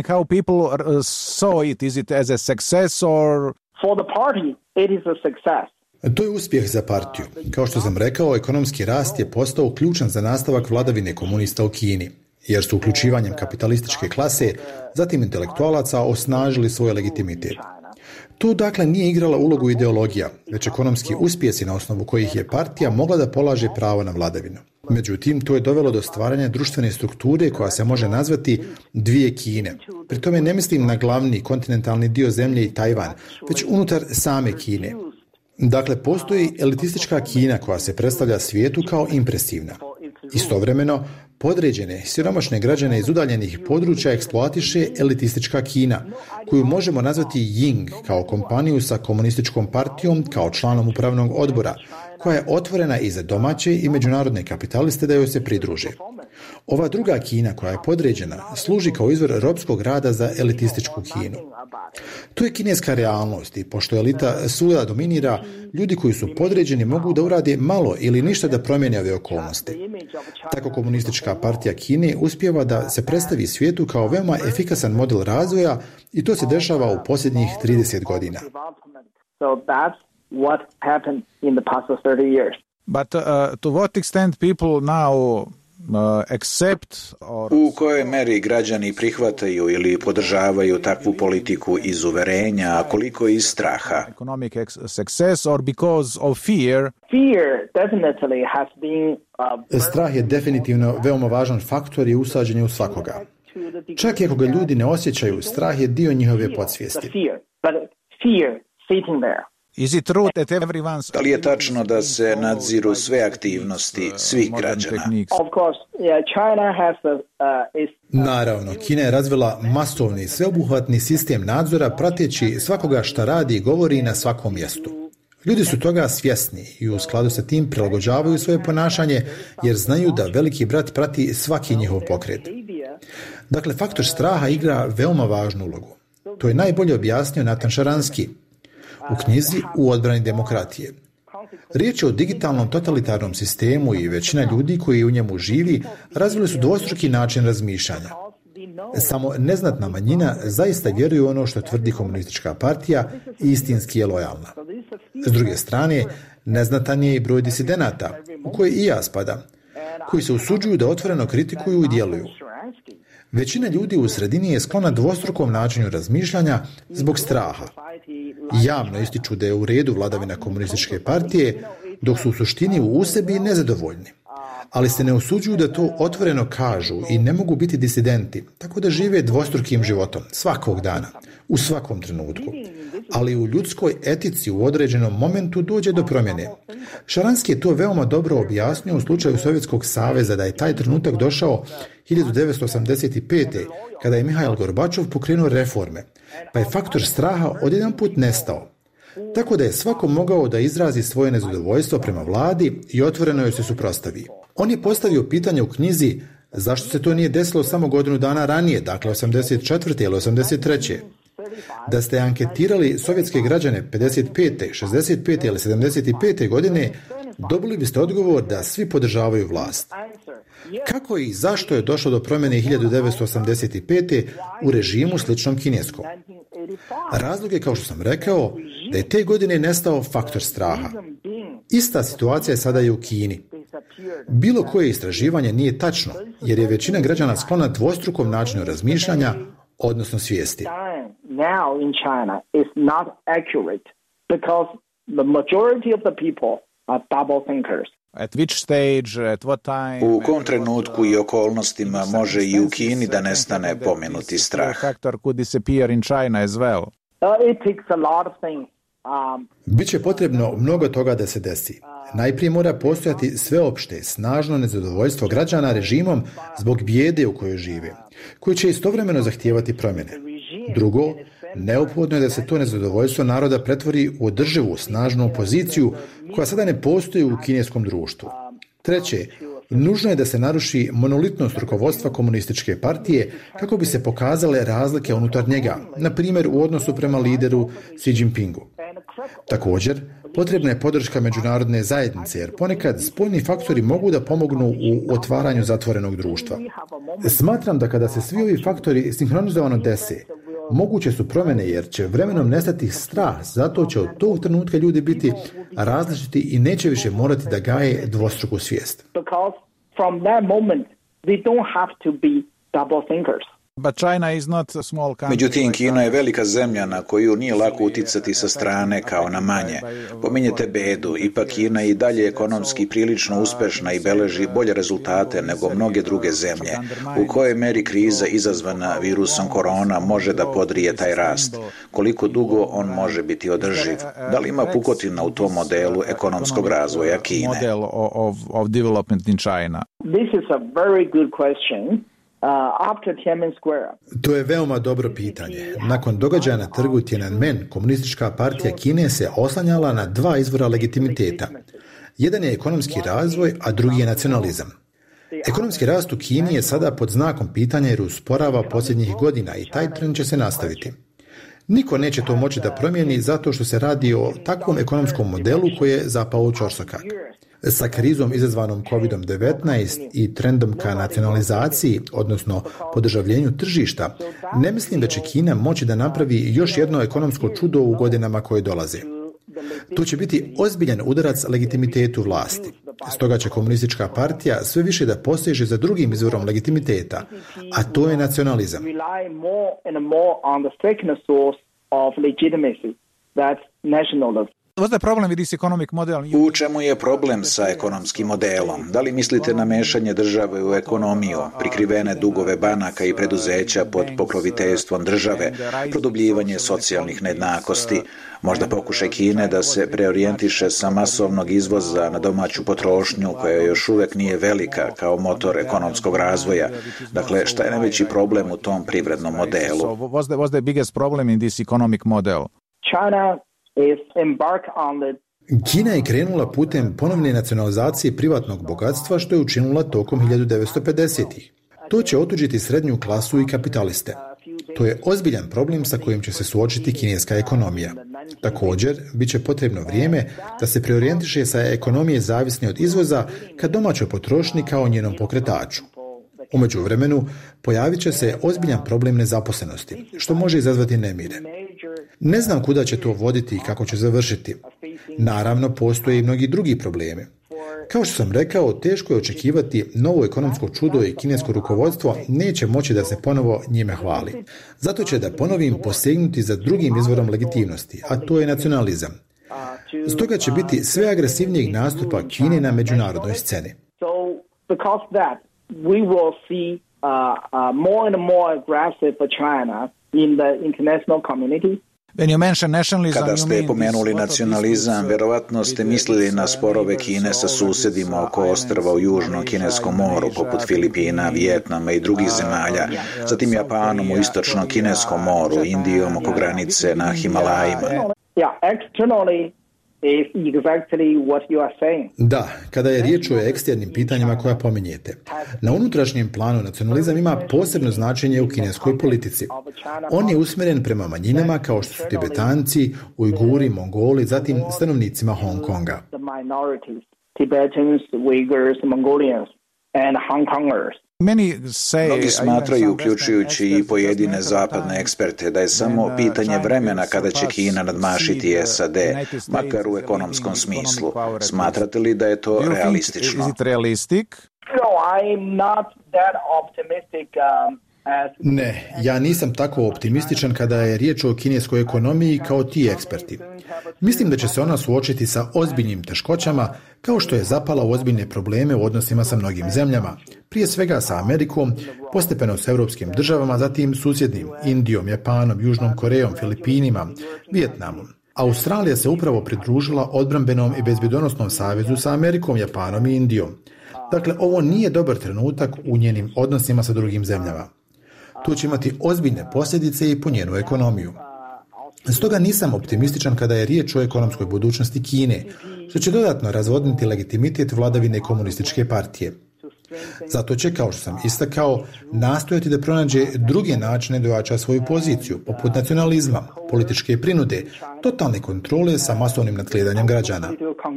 Success or... For the party, it is a success. To je uspjeh za partiju. Kao što sam rekao, ekonomski rast je postao ključan za nastavak vladavine komunista u Kini, jer su uključivanjem kapitalističke klase, zatim intelektualaca, osnažili svoj legitimitet. Tu dakle nije igrala ulogu ideologija, već ekonomski uspjesi na osnovu kojih je partija mogla da polaže pravo na vladavinu. Međutim, to je dovelo do stvaranja društvene strukture koja se može nazvati dvije Kine. Pri tome ne mislim na glavni kontinentalni dio zemlje i Tajvan, već unutar same Kine. Dakle, postoji elitistička Kina koja se predstavlja svijetu kao impresivna. Istovremeno, podređene, siromašne građane iz udaljenih područja eksploatiše elitistička Kina, koju možemo nazvati Ying kao kompaniju sa komunističkom partijom kao članom upravnog odbora, koja je otvorena i za domaće i međunarodne kapitaliste da joj se pridruže. Ova druga Kina koja je podređena služi kao izvor ropskog rada za elitističku Kinu. To je kineska realnost i pošto elita svuda dominira, ljudi koji su podređeni mogu da urade malo ili ništa da promijene ove okolnosti. Tako komunistička partija Kine uspijeva da se predstavi svijetu kao veoma efikasan model razvoja i to se dešava u posljednjih 30 godina. What happened in the past 30 years. But to what extent people now accept or... U kojoj meri građani prihvataju ili podržavaju takvu politiku iz uverenja, a koliko iz straha? Economic success or because of fear? Fear definitely has been Strah je definitivno veoma važan faktor i usađen je u svakoga. Čak i ako ga ljudi ne osjećaju, strah je dio njihove podsvijesti. But fear sitting there. Da li je tačno da se nadziru sve aktivnosti svih građana? Naravno, Kina je razvila masovni i sveobuhvatni sistem nadzora prateći svakoga šta radi i govori na svakom mjestu. Ljudi su toga svjesni i u skladu sa tim prilagođavaju svoje ponašanje jer znaju da veliki brat prati svaki njihov pokret. Dakle, faktor straha igra veoma važnu ulogu. To je najbolje objasnio Natan Šaranski u knjizi U odbrani demokratije. Riječ je o digitalnom totalitarnom sistemu i većina ljudi koji u njemu živi razvili su dvostruki način razmišljanja. Samo neznatna manjina zaista vjeruje u ono što tvrdi komunistička partija i istinski je lojalna. S druge strane, neznatan je i broj disidenata, u koje i ja spadam, koji se usuđuju da otvoreno kritikuju i djeluju. Većina ljudi u sredini je sklona dvostrukom načinu razmišljanja zbog straha. Javno ističu da je u redu vladavina komunističke partije, dok su u suštini u sebi nezadovoljni. Ali se ne usuđuju da to otvoreno kažu i ne mogu biti disidenti, tako da žive dvostrukim životom, svakog dana, u svakom trenutku. Ali u ljudskoj etici u određenom momentu dođe do promjene. Šaranski je to veoma dobro objasnio u slučaju Sovjetskog saveza, da je taj trenutak došao 1985. kada je Mihail Gorbačov pokrenuo reforme, pa je faktor straha odjedanput nestao. Tako da je svako mogao da izrazi svoje nezadovoljstvo prema vladi i otvoreno joj se suprotstavi. On je postavio pitanje u knjizi zašto se to nije desilo samo godinu dana ranije, dakle 84. ili 83. Da ste anketirali sovjetske građane 55., 65. ili 75. godine, dobili biste odgovor da svi podržavaju vlast. Kako i zašto je došlo do promjene 1985. u režimu sličnom kineskom? Razlog je, kao što sam rekao, da je te godine nestao faktor straha. Ista situacija je sada i u Kini. Bilo koje istraživanje nije tačno, jer je većina građana sklona dvostrukom načinu razmišljanja, odnosno svijesti. U kom trenutku i okolnostima može i u Kini da nestane pomenuti strah? Biće potrebno mnogo toga da se desi. Najprije mora postojati sveopšte, snažno nezadovoljstvo građana režimom zbog bijede u kojoj žive, koji će istovremeno zahtijevati promjene. Drugo, neophodno je da se to nezadovoljstvo naroda pretvori u održivu, snažnu opoziciju koja sada ne postoji u kineskom društvu. Treće, nužno je da se naruši monolitnost rukovodstva komunističke partije kako bi se pokazale razlike unutar njega, na primjer u odnosu prema lideru Xi Jinpingu. Također, potrebna je podrška međunarodne zajednice, jer ponekad spoljni faktori mogu da pomognu u otvaranju zatvorenog društva. Smatram da kada se svi ovi faktori sinhronizovano dese, moguće su promjene jer će vremenom nestati strah, zato će od tog trenutka ljudi biti različiti i neće više morati da gaje dvostruku svijest. Međutim, Kina je velika zemlja na koju nije lako uticati sa strane kao na manje. Pominjete bedu, ipak Kina je i dalje ekonomski prilično uspešna i beleži bolje rezultate nego mnoge druge zemlje. U kojoj meri kriza izazvana virusom korona može da podrije taj rast? Koliko dugo on može biti održiv? Da li ima pukotina u tom modelu ekonomskog razvoja Kine? This is a very good question. To je veoma dobro pitanje. Nakon događaja na trgu Tiananmen, komunistička partija Kine se oslanjala na dva izvora legitimiteta. Jedan je ekonomski razvoj, a drugi je nacionalizam. Ekonomski rast u Kini je sada pod znakom pitanja jer usporava posljednjih godina i taj trend će se nastaviti. Niko neće to moći da promijeni zato što se radi o takvom ekonomskom modelu koji je zapao u ćorsokak. Sa krizom izazvanom COVID-19 i trendom ka nacionalizaciji, odnosno podržavljenju tržišta, ne mislim da će Kina moći da napravi još jedno ekonomsko čudo u godinama koje dolaze. To će biti ozbiljan udarac legitimitetu vlasti. Stoga će komunistička partija sve više da poseže za drugim izvorom legitimiteta, a to je nacionalizam. U čemu je problem sa ekonomskim modelom? Da li mislite na mešanje države u ekonomiju, prikrivene dugove banaka i preduzeća pod pokroviteljstvom države, produbljivanje socijalnih nejednakosti, možda pokušaj Kine da se preorijentiše sa masovnog izvoza na domaću potrošnju koja još uvijek nije velika kao motor ekonomskog razvoja? Dakle, šta je najveći problem u tom privrednom modelu? What's the biggest problem in this economic model? China is embarked on the Kina je krenula putem ponovne nacionalizacije privatnog bogatstva što je učinila tokom 1950-ih. To će otuđiti srednju klasu i kapitaliste. To je ozbiljan problem sa kojim će se suočiti kineska ekonomija. Također, bit će potrebno vrijeme da se preorijentiše sa ekonomije zavisne od izvoza ka domaćoj potrošnji kao njenom pokretaču. U međuvremenu pojavit će se ozbiljan problem nezaposlenosti, što može izazvati nemire. Ne znam kuda će to voditi i kako će završiti. Naravno, postoje i mnogi drugi problemi. Kao što sam rekao, teško je očekivati novo ekonomsko čudo i kinesko rukovodstvo neće moći da se ponovo njime hvali. Zato će, da ponovim, posegnuti za drugim izvorom legitimnosti, a to je nacionalizam. Stoga će biti sve agresivnijeg nastupa Kine na međunarodnoj sceni. We will see more and more aggressive for China in the international community. Kada ste pomenuli nacionalizam, vjerovatno ste mislili na sporove Kine sa susedima oko ostrva u Južnom Kineskom moru, poput Filipina, Vijetnama i drugih zemalja, zatim Japanom u Istočnom Kineskom moru, Indijom oko granice na Himalajima. Da, kada je riječ o eksternim pitanjima koja pominjete. Na unutrašnjem planu nacionalizam ima posebno značenje u kineskoj politici. On je usmjeren prema manjinama kao što su Tibetanci, Ujguri, Mongoli, zatim stanovnicima Hong Konga. Mnogi smatraju, uključujući i pojedine zapadne eksperte, da je samo pitanje vremena kada će Kina nadmašiti SAD, makar u ekonomskom smislu. Smatrate li da je to realistično? Ne, ja nisam tako optimističan kada je riječ o kineskoj ekonomiji kao ti eksperti. Mislim da će se ona suočiti sa ozbiljnim teškoćama, kao što je zapala u ozbiljne probleme u odnosima sa mnogim zemljama, prije svega sa Amerikom, postepeno s europskim državama, zatim susjednim Indijom, Japanom, Južnom Korejom, Filipinima, Vijetnamom. Australija se upravo pridružila odbrambenom i bezbjedonosnom savezu sa Amerikom, Japanom i Indijom. Dakle, ovo nije dobar trenutak u njenim odnosima sa drugim zemljama. To će imati ozbiljne posljedice i po njenu ekonomiju. Stoga nisam optimističan kada je riječ o ekonomskoj budućnosti Kine, što će dodatno razvodniti legitimitet vladavine komunističke partije. Zato će, kao što sam istakao, nastojati da pronađe druge načine da ojača svoju poziciju, poput nacionalizma, političke prinude, totalne kontrole sa masovnim nadgledanjem građana.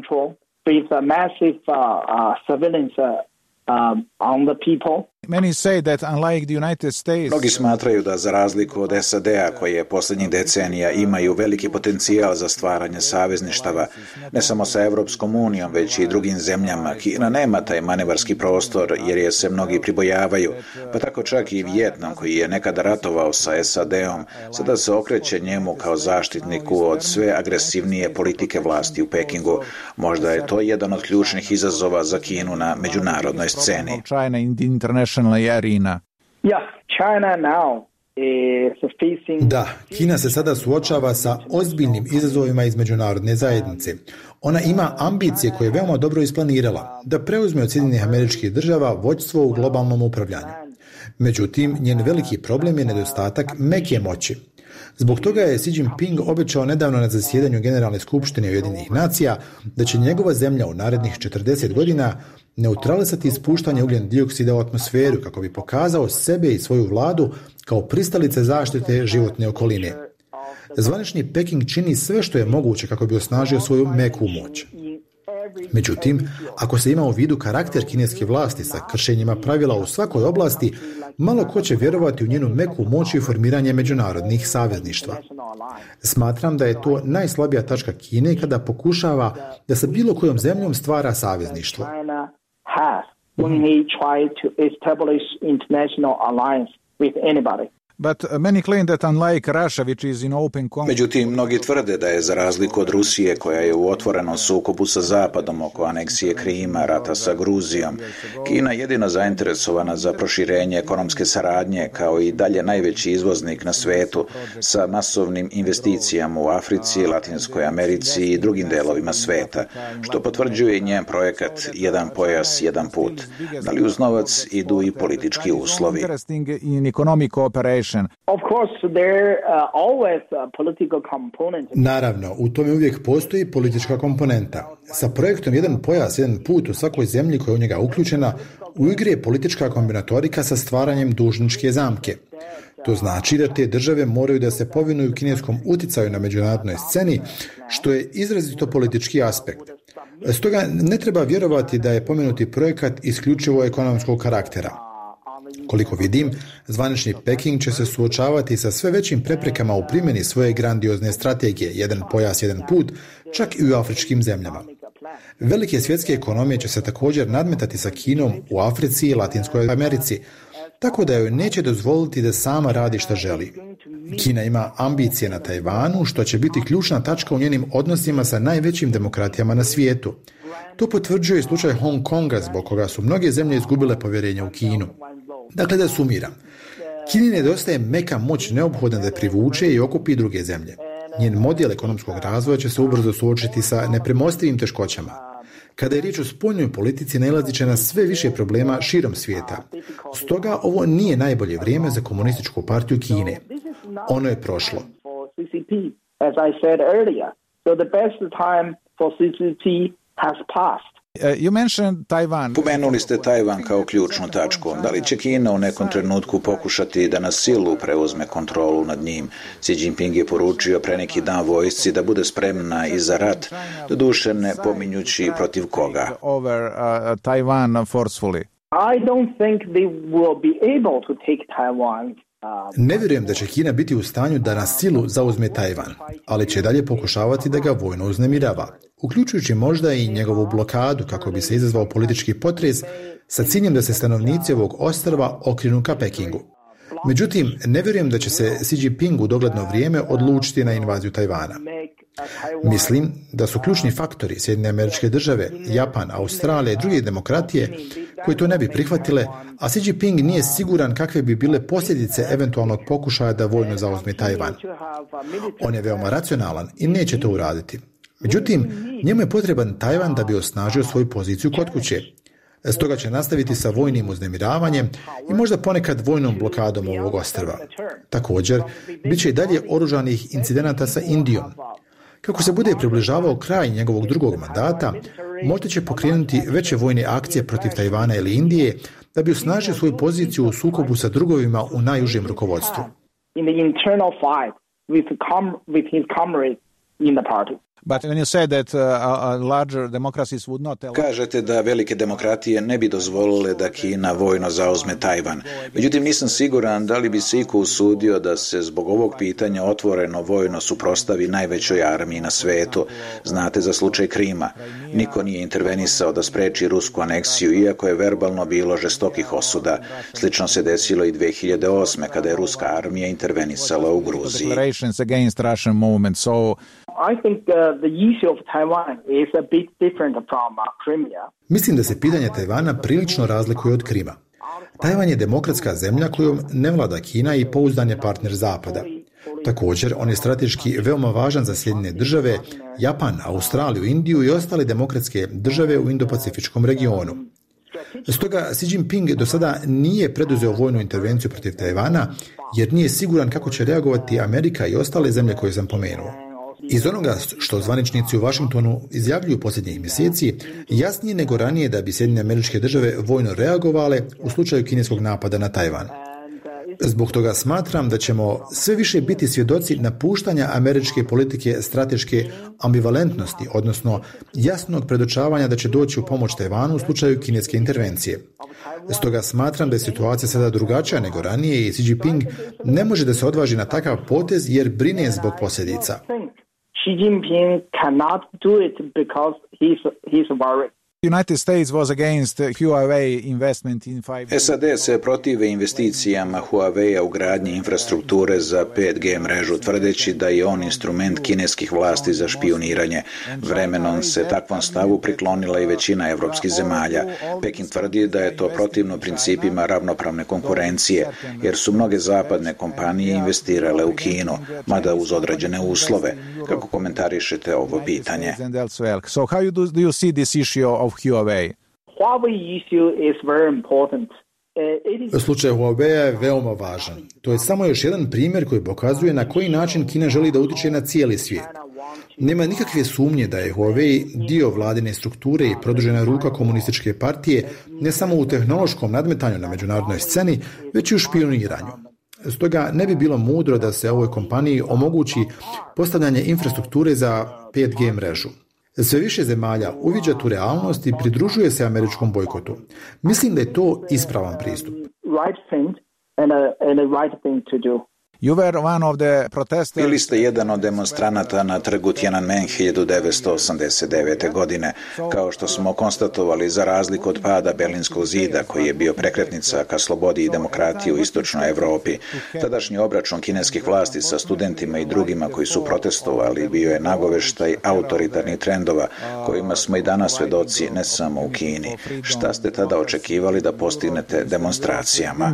Mnogi smatraju da, za razliku od SAD-a, koje posljednjih decenija imaju veliki potencijal za stvaranje savezništava, ne samo sa Evropskom unijom, već i drugim zemljama, Kina nema taj manevarski prostor jer je se mnogi pribojavaju, pa tako čak i Vijetnam, koji je nekada ratovao sa SAD-om, sada se okreće njemu kao zaštitniku od sve agresivnije politike vlasti u Pekingu. Možda je to jedan od ključnih izazova za Kinu na međunarodnoj sceni. Da, Kina se sada suočava sa ozbiljnim izazovima iz međunarodne zajednice. Ona ima ambicije koje je veoma dobro isplanirala, da preuzme od Sjedinjenih Američkih Država vođstvo u globalnom upravljanju. Međutim, njen veliki problem je nedostatak meke moći. Zbog toga je Xi Jinping obećao nedavno na zasjedanju Generalne skupštine Ujedinjenih nacija da će njegova zemlja u narednih 40 godina neutralisati ispuštanje ugljen dioksida u atmosferu kako bi pokazao sebe i svoju vladu kao pristalice zaštite životne okoline. Zvanični Peking čini sve što je moguće kako bi osnažio svoju meku moć. Međutim, ako se ima u vidu karakter kineske vlasti sa kršenjima pravila u svakoj oblasti, malo ko će vjerovati u njenu meku moć i formiranje međunarodnih savezništva. Smatram da je to najslabija tačka Kine kada pokušava da sa bilo kojom zemljom stvara savezništvo. Međutim, mnogi tvrde da je za razliku od Rusije, koja je u otvorenom sukobu sa Zapadom oko aneksije Krima, rata sa Gruzijom, Kina jedino zainteresovana za proširenje ekonomske saradnje, kao i dalje najveći izvoznik na svetu, sa masovnim investicijama u Africi, Latinskoj Americi i drugim delovima sveta, što potvrđuje i njen projekat Jedan pojas, jedan put. Da li uz novac idu i politički uslovi? Naravno, u tome uvijek postoji politička komponenta. Sa projektom Jedan pojas, jedan put u svakoj zemlji koja je u njega uključena, u igri je politička kombinatorika sa stvaranjem dužničke zamke. To znači da te države moraju da se povinuju kineskom uticaju na međunarodnoj sceni, što je izrazito politički aspekt. Stoga ne treba vjerovati da je pomenuti projekat isključivo ekonomskog karaktera. Koliko vidim, zvanični Peking će se suočavati sa sve većim preprekama u primjeni svoje grandiozne strategije Jedan pojas, jedan put, čak i u afričkim zemljama. Velike svjetske ekonomije će se također nadmetati sa Kinom u Africi i Latinskoj Americi, tako da joj neće dozvoliti da sama radi šta želi. Kina ima ambicije na Tajvanu, što će biti ključna tačka u njenim odnosima sa najvećim demokratijama na svijetu. To potvrđuje slučaj Hong Konga, zbog koga su mnoge zemlje izgubile povjerenje u Kinu. Dakle, da sumiram. Kini nedostaje meka moć neophodna da privuče i okupi druge zemlje. Njen model ekonomskog razvoja će se ubrzo suočiti sa nepremostivim teškoćama. Kada je riječ o spoljnoj politici, nailazit će na sve više problema širom svijeta. Stoga ovo nije najbolje vrijeme za Komunističku partiju Kine. Ono je prošlo. Pomenuli ste Tajvan kao ključnu tačku. Da li će Kina u nekom trenutku pokušati da na silu preuzme kontrolu nad njim? Xi Jinping je poručio pre neki dan vojsci da bude spremna i za rat, doduše ne pominjući protiv koga. Ne vjerujem da će Kina biti u stanju da na silu zauzme Tajvan, ali će dalje pokušavati da ga vojno uznemirava, uključujući možda i njegovu blokadu kako bi se izazvao politički potres sa ciljem da se stanovnici ovog ostrva okrenu ka Pekingu. Međutim, ne vjerujem da će se Xi Jinping u dogledno vrijeme odlučiti na invaziju Tajvana. Mislim da su ključni faktori Sjedinjene Američke Države, Japan, Australija i druge demokratije koji to ne bi prihvatile, a Xi Jinping nije siguran kakve bi bile posljedice eventualnog pokušaja da vojno zauzme Tajvan. On je veoma racionalan i neće to uraditi. Međutim, njemu je potreban Tajvan da bi osnažio svoju poziciju kod kuće. Stoga će nastaviti sa vojnim uznemiravanjem i možda ponekad vojnom blokadom ovog ostrva. Također, bit će i dalje oružanih incidenata sa Indijom. Kako se bude približavao kraj njegovog drugog mandata, možda će pokrenuti veće vojne akcije protiv Tajvana ili Indije da bi osnažio svoju poziciju u sukobu sa drugovima u najužem rukovodstvu. Kažete da velike demokratije ne bi dozvolile da Kina vojno zauzme Tajvan. Međutim, nisam siguran da li bi se iko usudio da se zbog ovog pitanja otvoreno vojno suprotstavi najvećoj armiji na svetu. Znate za slučaj Krima. Niko nije intervenisao da spreči rusku aneksiju, iako je verbalno bilo žestokih osuda. Slično se desilo i 2008. kada je ruska armija intervenisala u Gruziji. Mislim da se pitanje Tajvana prilično razlikuje od Krima. Tajvan je demokratska zemlja kojom ne vlada Kina i pouzdan je partner Zapada. Također, on je strateški veoma važan za Sjedinjene Države, Japan, Australiju, Indiju i ostale demokratske države u Indo-Pacifičkom regionu. Stoga Xi Jinping do sada nije preduzeo vojnu intervenciju protiv Tajvana jer nije siguran kako će reagovati Amerika i ostale zemlje koje sam pomenuo. Iz onoga što zvaničnici u Washingtonu izjavljuju posljednjih mjeseci, jasnije nego ranije da bi Sjedinjene Američke Države vojno reagovale u slučaju kineskog napada na Tajvan. Zbog toga smatram da ćemo sve više biti svjedoci napuštanja američke politike strateške ambivalentnosti, odnosno jasnog predočavanja da će doći u pomoć Tajvanu u slučaju kineske intervencije. Stoga smatram da je situacija sada drugačija nego ranije i Xi Jinping ne može da se odvaži na takav potez jer brine zbog posljedica. Xi Jinping cannot do it because he's worried. United States was against Huawei investment in 5G. SAD se protive investicijama Huawei-a u gradnji infrastrukture za 5G mrežu, tvrdeći da je on instrument kineskih vlasti za špijuniranje. Vremenom se takvom stavu priklonila i većina evropskih zemalja. Peking tvrdi da je to protivno principima ravnopravne konkurencije, jer su mnoge zapadne kompanije investirale u Kinu, mada uz određene uslove. Kako komentarišete ovo pitanje? So how do you see this issue of Huawei? Huawei issue is very important. Slučaj Huawei je veoma važan. To je samo još jedan primjer koji pokazuje na koji način Kina želi da utiče na cijeli svijet. Nema nikakve sumnje da je Huawei dio vladine strukture i produžena ruka komunističke partije ne samo u tehnološkom nadmetanju na međunarodnoj sceni, već i u špijuniranju. Stoga ne bi bilo mudro da se ovoj kompaniji omogući postavljanje infrastrukture za 5G mrežu. Sve više zemalja uviđa tu realnost i pridružuje se američkom bojkotu. Mislim da je to ispravan pristup. Bili ste jedan od demonstranata na trgu Tiananmen 1989. godine. Kao što smo konstatovali, za razliku od pada Berlinskog zida, koji je bio prekretnica ka slobodi i demokratiji u istočnoj Evropi, tadašnji obračun kineskih vlasti sa studentima i drugima koji su protestovali bio je nagoveštaj autoritarnih trendova, kojima smo i danas svedoci ne samo u Kini. Šta ste tada očekivali da postignete demonstracijama?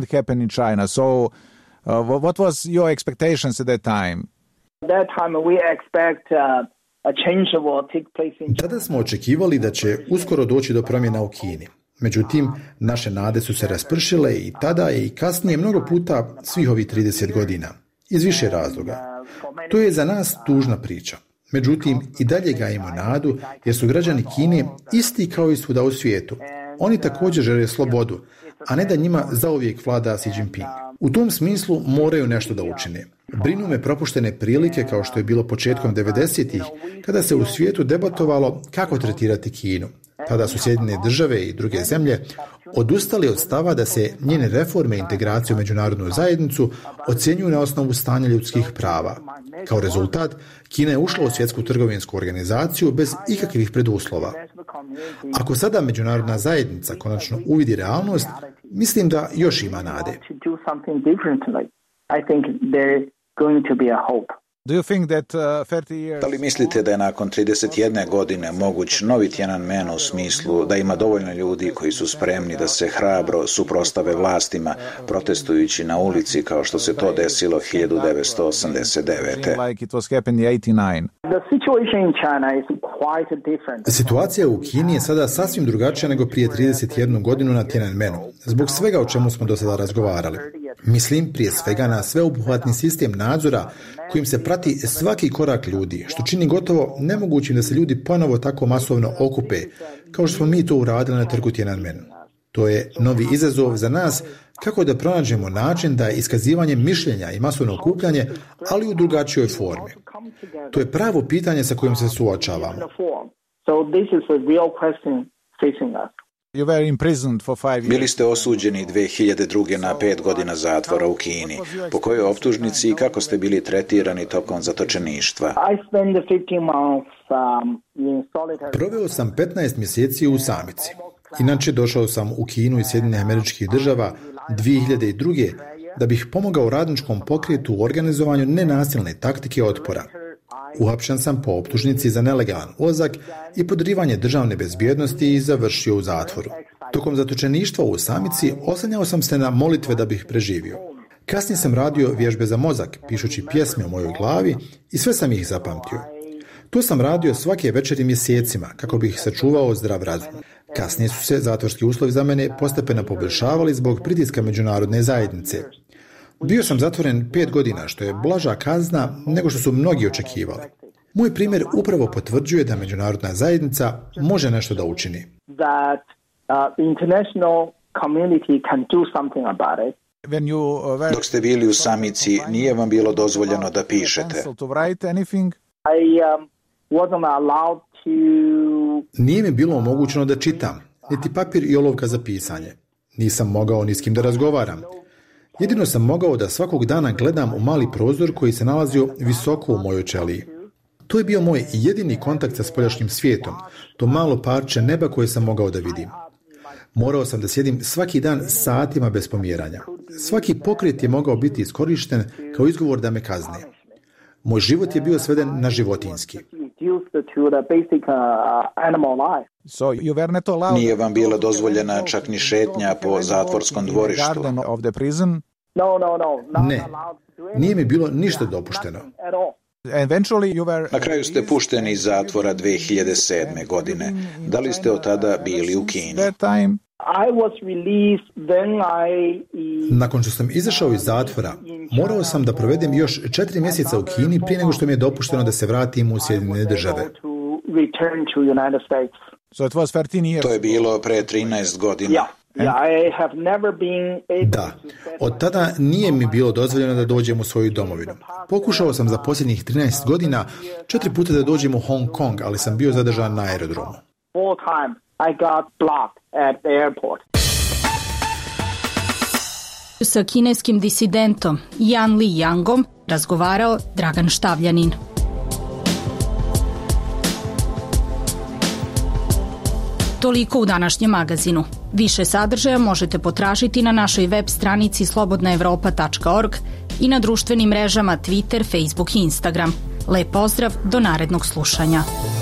What was your expectations at that time? That time we expect a change will take place in China. Tada smo očekivali da će uskoro doći do promjena u Kini. Međutim, naše nade su se raspršile i tada i kasnije mnogo puta svih ovih 30 godina. Iz više razloga. To je za nas tužna priča. Međutim, i dalje gajimo nadu jer su građani Kine isti kao i svuda u svijetu. Oni također žele slobodu, a ne da njima zauvijek vlada Xi Jinping. U tom smislu moraju nešto da učine. Brinu me propuštene prilike kao što je bilo početkom 90-ih, kada se u svijetu debatovalo kako tretirati Kinu. Tada su Sjedinjene države i druge zemlje odustali od stava da se njene reforme i integracije u međunarodnu zajednicu ocjenjuju na osnovu stanja ljudskih prava. Kao rezultat, Kina je ušla u svjetsku trgovinsku organizaciju bez ikakvih preduslova. Ako sada međunarodna zajednica konačno uvidi realnost, mislim da još ima nade. Da li mislite da je nakon 31 godine moguć novi Tiananmen u smislu da ima dovoljno ljudi koji su spremni da se hrabro suprotstave vlastima protestujući na ulici kao što se to desilo 1989. Situacija u Kini je sada sasvim drugačija nego prije 31 godinu na Tiananmenu, zbog svega o čemu smo do sada razgovarali. Mislim prije svega na sveobuhvatni sistem nadzora kojim se prati svaki korak ljudi, što čini gotovo nemogućim da se ljudi ponovo tako masovno okupe, kao što smo mi to uradili na trgu Tiananmen. To je novi izazov za nas kako da pronađemo način da iskazivanje mišljenja i masovno okupljanje, ali u drugačijoj formi. To je pravo pitanje sa kojim se suočavamo. Bili ste osuđeni 2002. na 5 godina zatvora u Kini. Po kojoj optužnici i kako ste bili tretirani tokom zatočeništva? Proveo sam 15 mjeseci u samici. Inače, došao sam u Kinu iz Sjedinjenih Američkih Država 2002. da bih pomogao radničkom pokretu u organizovanju nenasilne taktike otpora. Uhapšen sam po optužnici za nelegalan ulazak i podrivanje državne bezbjednosti i završio u zatvoru. Tokom zatočeništva u samici oslanjao sam se na molitve da bih preživio. Kasnije sam radio vježbe za mozak, pišući pjesme u mojoj glavi i sve sam ih zapamtio. To sam radio svake večeri mjesecima kako bih sačuvao zdrav razum. Kasnije su se zatvorski uslovi za mene postepeno poboljšavali zbog pritiska međunarodne zajednice. Bio sam zatvoren 5 godina, što je blaža kazna nego što su mnogi očekivali. Moj primjer upravo potvrđuje da međunarodna zajednica može nešto da učini. Dok ste bili u samici, nije vam bilo dozvoljeno da pišete? Nije mi bilo omogućeno da čitam, niti papir i olovka za pisanje. Nisam mogao ni s kim da razgovaram. Jedino sam mogao da svakog dana gledam u mali prozor koji se nalazio visoko u mojoj ćeliji. To je bio moj jedini kontakt sa spoljašnjim svijetom, to malo parče neba koje sam mogao da vidim. Morao sam da sjedim svaki dan satima bez pomjeranja. Svaki pokret je mogao biti iskorišten kao izgovor da me kazne. Moj život je bio sveden na životinjski. Nije vam bila dozvoljena čak ni šetnja po zatvorskom dvorištu. Ne, nije mi bilo ništa dopušteno. Na kraju ste pušteni iz zatvora 2007. godine. Da li ste od tada bili u Kini? Nakon što sam izašao iz zatvora, morao sam da provedem još 4 mjeseca u Kini prije nego što mi je dopušteno da se vratim u Sjedinjene Države. To je bilo pre 13 godina. Da, od tada nije mi bilo dozvoljeno da dođem u svoju domovinu. Pokušao sam za posljednjih 13 godina 4 puta da dođem u Hong Kong, ali sam bio zadržan na aerodromu. Sa kineskim disidentom Yan Li Yangom razgovarao Dragan Štavljanin. Toliko u današnjem magazinu. Više sadržaja možete potražiti na našoj web stranici slobodnaevropa.org i na društvenim mrežama Twitter, Facebook i Instagram. Lep pozdrav, do narednog slušanja.